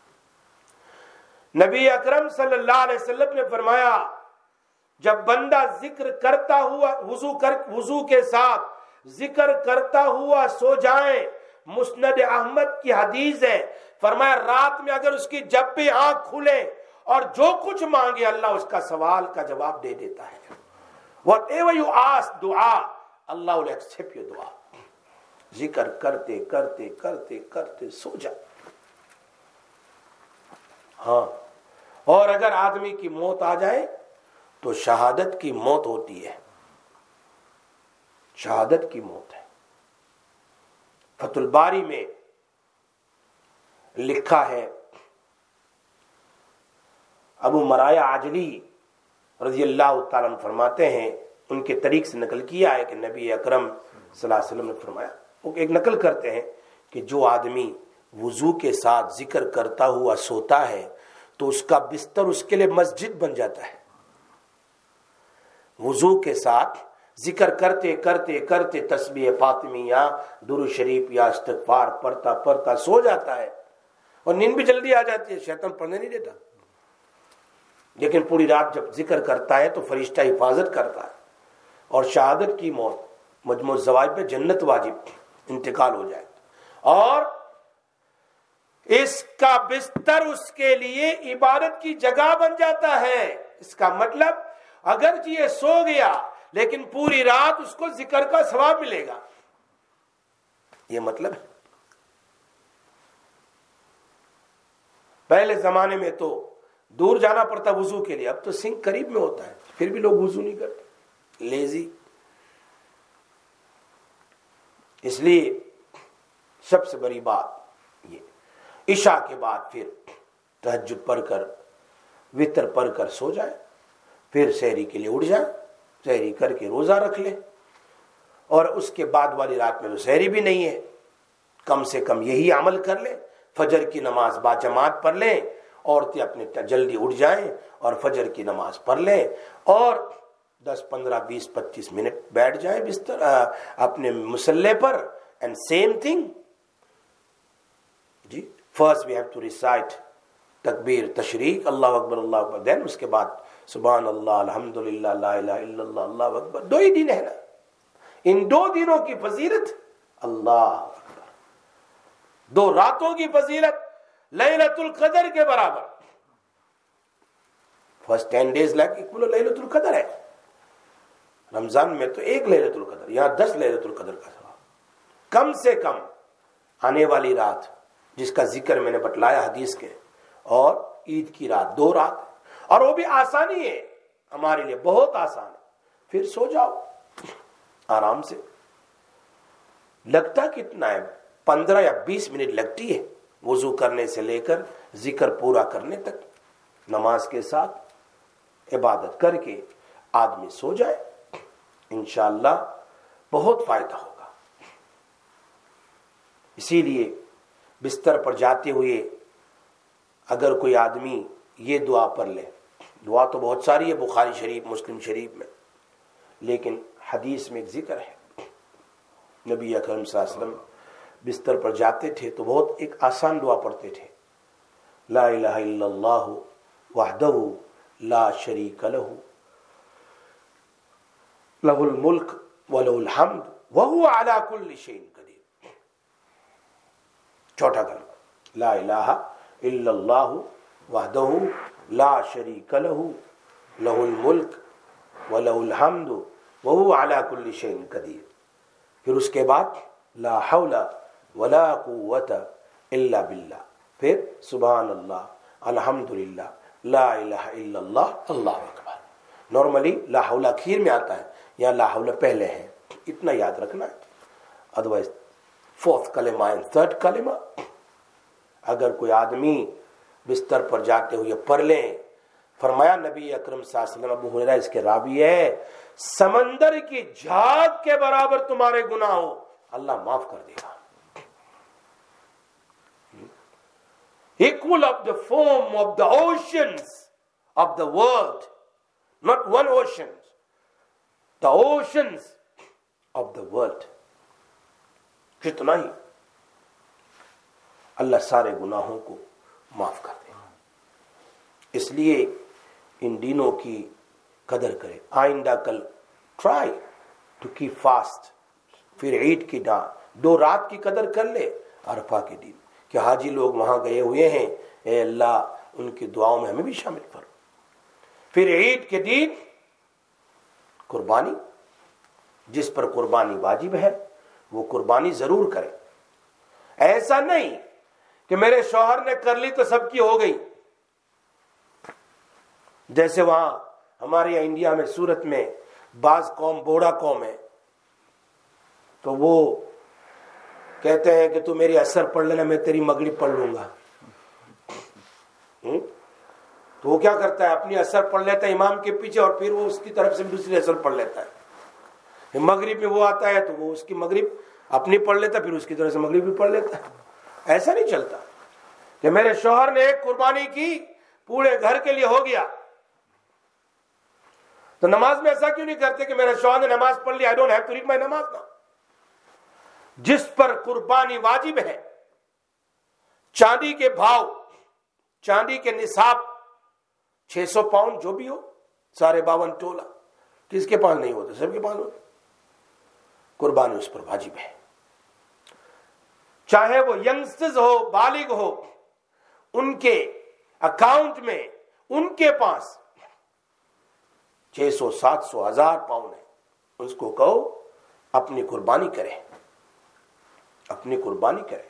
नबी अकरम सल्लल्लाहु अलैहि वसल्लम ने फरमाया, जब बंदा जिक्र करता हुआ वुजू कर वुजू के साथ जिक्र करता हुआ सो जाए, मुस्नद अहमद की हदीस है, फरमाया रात में अगर उसकी जब भी आंख खुले और जो कुछ मांगे अल्लाह उसका सवाल का जवाब दे देता है. Whatever you ask, दुआ, Allah will accept your दुआ. जिक्र करते करते करते करते सो जा. हाँ, और अगर आदमी की मौत आ जाए तो शहादत की मौत होती है. शहादत की मौत है. फतुल बारी में लिखा है, अबू मराया आजली रज़ियल्लाहु ताला अन्हु फरमाते हैं, उनके तरीक से नकल किया है कि नबी अकरम सल्लल्लाहु अलैहि वसल्लम ने फरमाया, वो एक नकल करते हैं कि जो आदमी वुजू के साथ जिक्र करता हुआ सोता है तो उसका बिस्तर उसके लिए मस्जिद बन जाता है. वुजू के साथ जिक्र करते करते करते तस्बीह फातिमी या दुरूद शरीफ या इस्तिगफार पढ़ता पढ़ता सो जाता है, और नींद भी जल्दी आ जाती है, शैतान पढ़ने नहीं देता. लेकिन पूरी रात जब जिक्र करता है तो फरिश्ता हिफाजत करता है, और शहादत की मौत मजमू ज़वाइब पे जन्नत वाजिब इंतकाल हो जाए, और इसका बिस्तर उसके लिए इबादत की जगह बन जाता है. इसका मतलब अगर ये सो गया लेकिन पूरी रात उसको जिक्र का सवाब मिलेगा, ये मतलब है. पहले जमाने में तो दूर जाना पड़ता वुजू के लिए, अब तो सिंक करीब में होता है, फिर भी लोग वुजू नहीं करते, लेजी. इसलिए सबसे बड़ी बात ये, इशा के बाद फिर तहज्जुद पढ़कर वितर पढ़कर सो जाए, फिर सहरी के लिए उठ जाए, सहरी करके रोजा रख ले, और उसके बाद वाली रात में तो सहरी भी नहीं है, कम से कम यही अमल कर ले. फजर की नमाज बाजमात पढ़ ले, औरतें अपने जल्दी उठ जाएं और फजर की नमाज पढ़ ले, और दस पंद्रह बीस पच्चीस मिनट बैठ जाए बिस्तर अपने मुसल्ले पर. एंड सेम थिंग जी, first we have to recite तकबीर तशरीक अल्लाह अकबर अल्लाह अकबर, देन उसके बाद सुभान अल्लाह अल्हम्दुलिल्लाह ला इलाहा इल्लल्लाह अल्लाह अकबर. दो ही दिन है ना, इन दो दिनों की फजीलत अल्लाह अकबर, दो रातों की फजीलत लैलतुल कदर के बराबर. First ten days like equal लैलतुल कदर है. रमजान में तो एक लैलतुल कदर, यहां दस लैलतुल कदर का सवाब. कम से कम आने वाली रात जिसका जिक्र मैंने बतलाया हदीस के, और ईद की रात, दो रात, और वो भी आसानी है हमारे लिए, बहुत आसान है. फिर सो जाओ आराम से. लगता कितना है? पंद्रह या बीस मिनट लगती है वुजू करने से लेकर जिक्र पूरा करने तक. नमाज के साथ इबादत करके आदमी सो जाए, इंशाअल्लाह बहुत फायदा होगा. इसीलिए बिस्तर पर जाते हुए अगर कोई आदमी ये दुआ पढ़ ले, दुआ तो बहुत सारी है बुखारी शरीफ मुस्लिम शरीफ में, लेकिन हदीस में एक जिक्र है, नबी अकरम सल्लल्लाहु अलैहि वसल्लम बिस्तर पर जाते थे तो बहुत एक आसान दुआ पढ़ते थे. لا الہ الا اللہ وحدہ لا شریک لہ لہ الملک ولہ الحمد وہو علی کل شیء قدیر. چوتھا کلمہ لا الہ الا اللہ وحدہ لا شریک لہ لہ الملک ولہ الحمد وہو علی کل شیء قدیر. پھر اس کے بعد لا حول ولا قوت الا باللہ. پھر سبحان اللہ الحمدللہ لا الہ الا اللہ اللہ اکبر. نارملی لا حول اخیر میں آتا ہے یا لا حول پہلے ہے, اتنا یاد رکھنا ہے. ادروائز فورتھ کلمہ اینڈ تھرڈ کلمہ اگر کوئی آدمی بستر پر جاتے ہوئے پڑھ لیں. فرمایا نبی اکرم صلی اللہ علیہ وسلم, ابو ہریرہ اس کے راوی ہے, سمندر کی جھاگ کے برابر تمہارے گناہ ہو اللہ معاف کر دے گا. Equal of the foam of the oceans of the world, not one ocean, the oceans of the world. کتنا ہی اللہ سارے گناہوں کو معاف کر دے. اس لیے ان دنوں کی قدر کرے. آئندہ کل ٹرائی ٹو کیپ فاسٹ. پھر عید کی دو رات کی قدر کر لے. عرفہ کے دن کہ حاجی لوگ وہاں گئے ہوئے ہیں, اے اللہ ان کی دعاؤں میں ہمیں بھی شامل کرو. پھر عید کے دن قربانی, جس پر قربانی واجب ہے وہ قربانی ضرور کرے. ایسا نہیں کہ میرے شوہر نے کر لی تو سب کی ہو گئی. جیسے وہاں ہمارے یہاں انڈیا میں سورت میں بعض قوم بوڑھا قوم ہے, تو وہ کہتے ہیں کہ تو میری اثر پڑھ لینا, میں تیری مغرب پڑھ لوں گا. تو وہ کیا کرتا ہے, اپنی اثر پڑھ لیتا ہے امام کے پیچھے, اور پھر وہ اس کی طرف سے دوسری اثر پڑھ لیتا ہے. مغرب میں وہ آتا ہے تو وہ اس کی مغرب اپنی پڑھ لیتا ہے, پھر اس کی طرف سے مغرب بھی پڑھ لیتا ہے. ایسا نہیں چلتا کہ میرے شوہر نے ایک قربانی کی پورے گھر کے لیے ہو گیا. تو نماز میں ایسا کیوں نہیں کرتے کہ میرے شوہر نے نماز پڑھ لی, I don't have to read my نماز نا. جس پر قربانی واجب ہے, چاندی کے بھاؤ, چاندی کے نصاب چھ سو پاؤنڈ جو بھی ہو, سارے باون تولہ, کس کے پاس نہیں ہوتے, سب کے پاس ہوتے. قربانی اس پر واجب ہے. چاہے وہ ینگسٹرز ہو, بالغ ہو, ان کے اکاؤنٹ میں ان کے پاس چھ سو سات سو ہزار پاؤنڈ ہے, اس کو کہو اپنی قربانی کرے, اپنی قربانی کرے.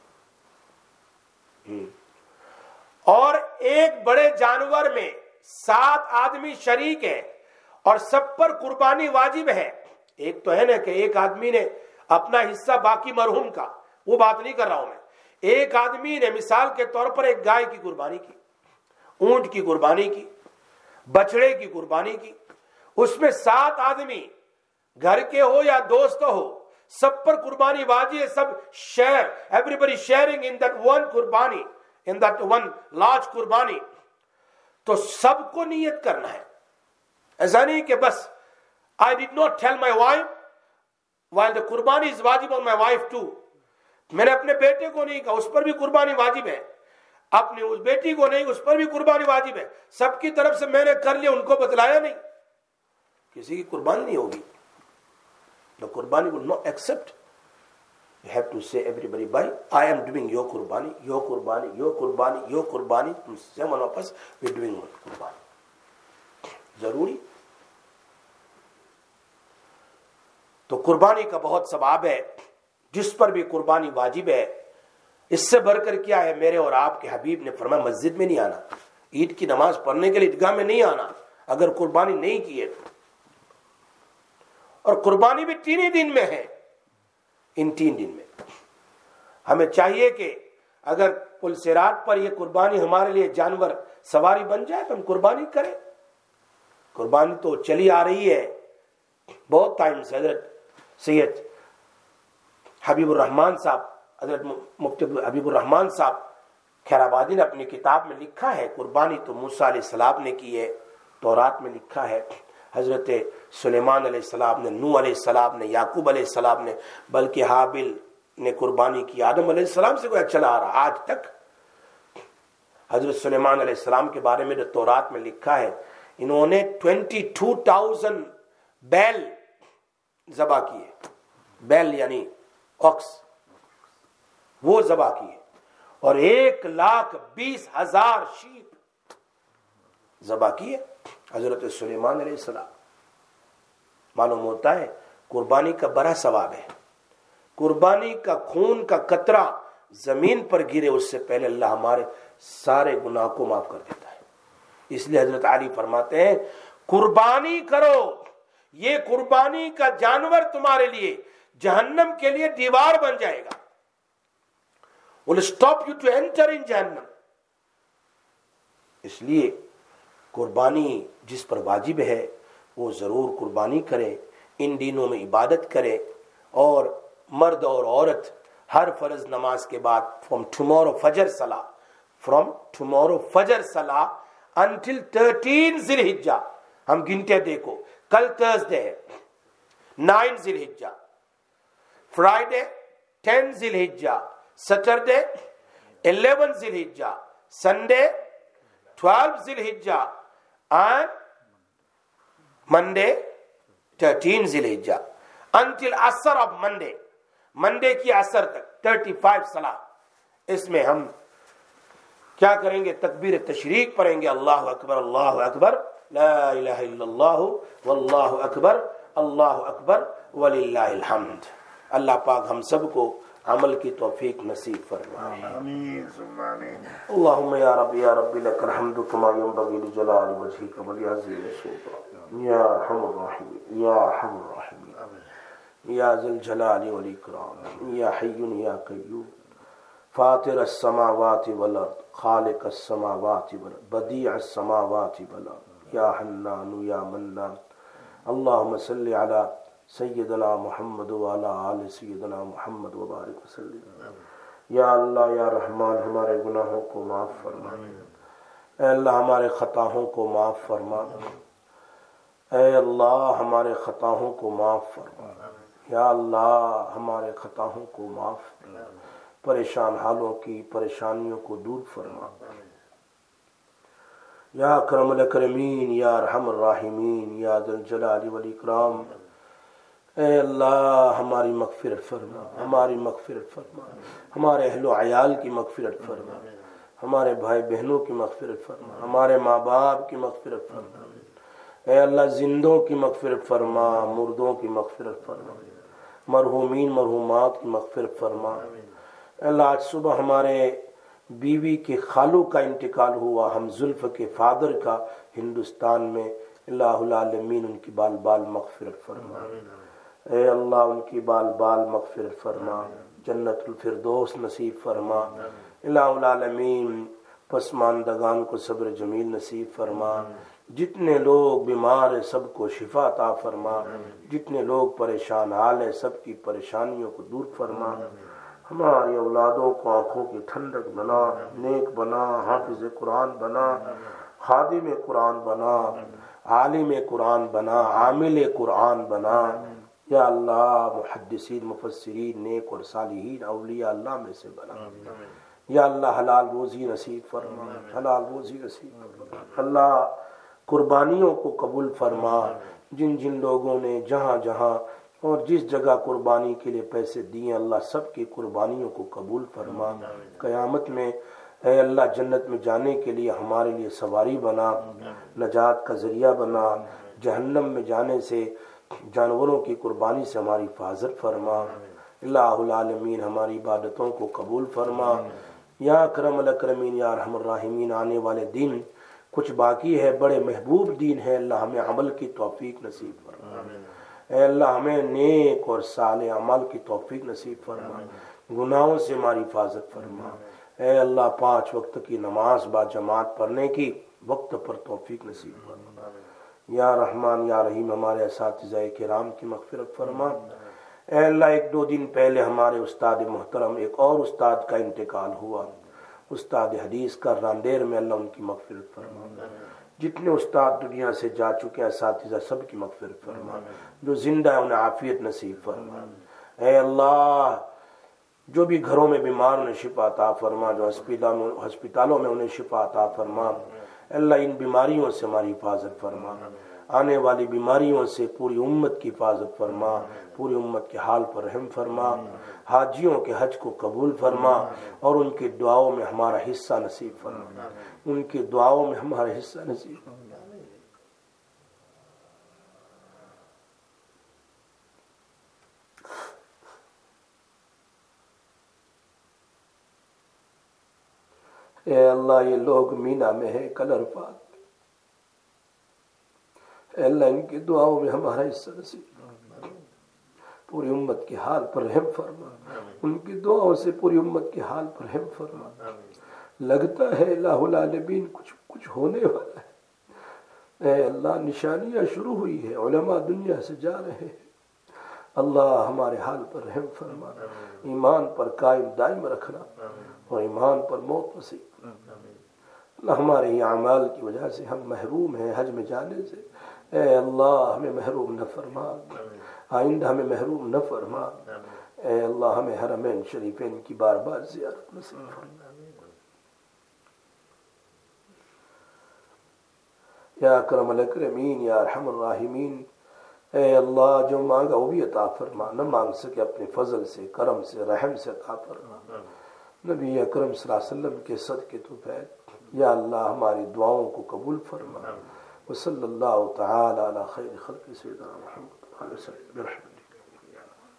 اور ایک بڑے جانور میں سات آدمی شریک ہیں اور سب پر قربانی واجب ہے. ایک تو ہے نا کہ ایک آدمی نے اپنا حصہ باقی مرحوم کا, وہ بات نہیں کر رہا ہوں میں. ایک آدمی نے مثال کے طور پر ایک گائے کی قربانی کی, اونٹ کی قربانی کی, بچڑے کی قربانی کی. اس میں سات آدمی گھر کے ہو یا دوست ہو, سب پر قربانی واجب ہے. سب share, everybody sharing in that one قربانی, ان دیٹ ون لارج قربانی. تو سب کو نیت کرنا ہے. ایسا نہیں کہ بس I did not tell my wife while the قربانی is واجب on my wife too. میں نے اپنے بیٹے کو نہیں کہا, اس پر بھی قربانی واجب ہے. اپنی اس بیٹی کو نہیں, اس پر بھی قربانی واجب ہے. سب کی طرف سے میں نے کر لیا, ان کو بتلایا نہیں. کسی کی قربانی نہیں ہوگی. The قربانی will not accept. You have to say everybody, bhai, I am doing your قربانی, your قربانی, your قربانی, your قربانی. تم seven of us we doing one قربانی. ضروری. تو قربانی کا بہت ثواب ہے. جس پر بھی قربانی واجب ہے, اس سے بڑھ کر کیا ہے. میرے اور آپ کے حبیب نے فرمایا مسجد میں نہیں آنا, عید کی نماز پڑھنے کے لیے عیدگاہ میں نہیں آنا اگر قربانی نہیں کی ہے. اور قربانی بھی تین ہی دن میں ہے. ان تین دن میں ہمیں چاہیے کہ اگر پل صراط پر یہ قربانی ہمارے لیے جانور سواری بن جائے تو ہم قربانی کریں. قربانی تو چلی آ رہی ہے بہت ٹائم سے. حضرت سید حبیب الرحمان صاحب, حضرت مفتی حبیب الرحمان صاحب خیر آبادی نے اپنی کتاب میں لکھا ہے قربانی تو موسیٰ علیہ السلام نے کی ہے. تورات میں لکھا ہے, حضرت سلیمان علیہ السلام نے, نوح علیہ السلام نے, یعقوب علیہ السلام نے, بلکہ حابل نے قربانی کی. آدم علیہ السلام سے کوئی چلا آ رہا آج تک. حضرت سلیمان علیہ السلام کے بارے میں جو تورات میں لکھا ہے، انہوں نے ٹوینٹی ٹو تاؤزینڈ بیل ذبح کیے، بیل یعنی آکس، وہ ذبح کیے، اور ایک لاکھ بیس ہزار شیپ ذبح کیے حضرت سلیمان علیہ السلام۔ معلوم ہوتا ہے قربانی کا بڑا ثواب ہے۔ قربانی کا خون کا قطرہ زمین پر گرے اس سے پہلے اللہ ہمارے سارے گناہ کو معاف کر دیتا ہے۔ اس لیے حضرت علی فرماتے ہیں قربانی کرو، یہ قربانی کا جانور تمہارے لیے جہنم کے لیے دیوار بن جائے گا، will stop you to enter in جہنم۔ اس لیے قربانی جس پر واجب ہے وہ ضرور قربانی کرے، ان دنوں میں عبادت کرے، اور مرد اور عورت ہر فرض نماز کے بعد from tomorrow فجر صلاح from tomorrow فجر صلاح until thirteen ذی الحجہ، ہم گنتے دیکھو کل تھرسڈے ہے نائن ذی الحجہ، فرائیڈے ٹین ذی الحجہ، سیٹرڈے الیون ذی الحجہ، سنڈے ٹویلو ذی الحجہ، and Monday thirteen ذی الحجہ until عصر of Monday، منڈے کی عصر تک تھرٹی فائیو صلاح۔ اس میں ہم کیا کریں گے؟ تکبیر تشریق پڑھیں گے، اللہ اکبر اللہ اکبر لا الہ الا اللہ واللہ اکبر اللہ اکبر وللہ الحمد۔ اللہ پاک ہم سب کو عمل کی توفیق نصیب فرمائے، آمین ثم آمین۔ اللہم یا رب یا رب لک الحمد کما ینبغی لجلال وجہک ولیعظیم سلطانک، یا ارحم الراحمین یا ارحم الراحمین یا ذی الجلال والاکرام یا حی یا قیوم، فاطر السماوات والارض خالق السماوات والارض بدیع السماوات والارض یا حنان یا منان، اللہم صلی علی سیدنا محمد وعلی آل سیدنا محمد وبارک وسلم۔ یا اللہ یا رحمان ہمارے گناہوں کو معاف فرما، اے اللہ ہمارے خطاؤں کو معاف فرما، اے اللہ ہمارے خطاؤں کو معاف فرما، یا اللہ ہمارے خطاؤں کو معاف فرما، پریشان حالوں کی پریشانیوں کو دور فرما، یا اکرم الاکرمین یا ارحم الراحمین یا ذی الجلال والاکرام۔ اے اللہ ہماری مغفرت فرما، ہماری مغفرت فرما، ہمارے اہل و عیال کی مغفرت فرما، ہمارے بھائی بہنوں کی مغفرت فرما، ہمارے ماں باپ کی مغفرت فرما، اے اللہ زندوں کی مغفرت فرما، مردوں کی مغفرت فرما، مرحومین مرحومات کی مغفرت فرما۔ اے اللہ آج صبح ہمارے بیوی کے خالو کا انتقال ہوا، ہم زلف کے فادر کا ہندوستان میں، اللہ العالمین ان کی بال بال مغفرت فرما، اے اللہ ان کی بال بال مغفرت فرما، جنت الفردوس نصیب فرما، الہ العالمین پسماندگان کو صبر جمیل نصیب فرما، جتنے لوگ بیمار ہیں سب کو شفا عطا فرما، جتنے لوگ پریشان حال ہیں سب کی پریشانیوں کو دور فرما، ہماری اولادوں کو آنکھوں کی ٹھنڈک بنا، نیک بنا، حافظ قرآن بنا، خادم قرآن بنا، عالم قرآن بنا، عامل قرآن بنا، یا اللہ محدثین مفسرین نیک اور صالحین اولیاء اللہ میں سے بنا، یا اللہ حلال روزی نصیب فرما، حلال روزی نصیب فرما، اللہ قربانیوں کو قبول فرما، جن جن لوگوں نے جہاں جہاں اور جس جگہ قربانی کے لیے پیسے دیے اللہ سب کی قربانیوں کو قبول فرما، قیامت میں اے اللہ جنت میں جانے کے لیے ہمارے لیے سواری بنا، نجات کا ذریعہ بنا، جہنم میں جانے سے جانوروں کی قربانی سے ہماری حفاظت فرما، اللہ العالمین ہماری عبادتوں کو قبول فرما، یا اکرم الاکرمین یا ارحم الراحمین۔ آنے والے دن کچھ باقی ہے، بڑے محبوب دین ہے، اللہ ہمیں عمل کی توفیق نصیب فرما، اے اللہ ہمیں نیک اور صالح عمل کی توفیق نصیب فرما، گناہوں سے ہماری حفاظت فرما، اے اللہ پانچ وقت کی نماز با جماعت پڑھنے کی وقت پر توفیق نصیب فرما، یا رحمان یا رحیم ہمارے اساتذہ کرام کی مغفرت فرما، اے اللہ ایک دو دن پہلے ہمارے استاد محترم ایک اور استاد کا انتقال ہوا، استاد حدیث کا راندیر میں، اللہ ان کی مغفرت فرما، جتنے استاد دنیا سے جا چکے اساتذہ سب کی مغفرت فرما، جو زندہ ہے انہیں عافیت نصیب فرما، اے اللہ جو بھی گھروں میں بیمار انہیں شفا عطا فرما، جو ہسپتالوں میں انہیں شفا عطا فرما، اللہ ان بیماریوں سے ہماری حفاظت فرما، آنے والی بیماریوں سے پوری امت کی حفاظت فرما، پوری امت کے حال پر رحم فرما، حاجیوں کے حج کو قبول فرما اور ان کی دعاؤں میں ہمارا حصہ نصیب فرما، ان کی دعاؤں میں ہمارا حصہ نصیب فرما۔ اے اللہ یہ لوگ مینا میں ہے کل عرفات، اے اللہ ان کی دعاؤں میں ہمارا حصہ نصیب فرما، پوری امت کے حال پر رحم فرما، ان کی دعاؤں سے پوری امت کے حال پر رحم فرما۔ لگتا ہے الہ العالمین کچھ کچھ ہونے والا ہے، اے اللہ نشانیاں شروع ہوئی ہے، علماء دنیا سے جا رہے ہیں، اللہ ہمارے حال پر رحم فرما، ایمان پر قائم دائم رکھنا اور ایمان پر موت نصیب۔ اللہ ہمارے ہی اعمال کی وجہ سے ہم محروم ہیں حج میں جانے سے، اے اللہ ہمیں محروم نہ فرما، آئندہ ہمیں محروم نہ فرما، اے اللہ ہمیں حرمین شریفین کی بار بار زیارت نصیب فرما۔ یا اکرم الاکرمین یا ارحم الراحمین، اے اللہ جو مانگا وہ بھی عطا فرما، نہ مانگ سکے اپنے فضل سے کرم سے رحم سے عطا فرما، نبی اکرم صلی اللہ علیہ وسلم کے صدقے تو فیض، یا اللہ ہماری دعاؤں کو قبول فرما، وصلی اللہ تعالی علی خیر خلق سیدنا محمد علیہ وسلم۔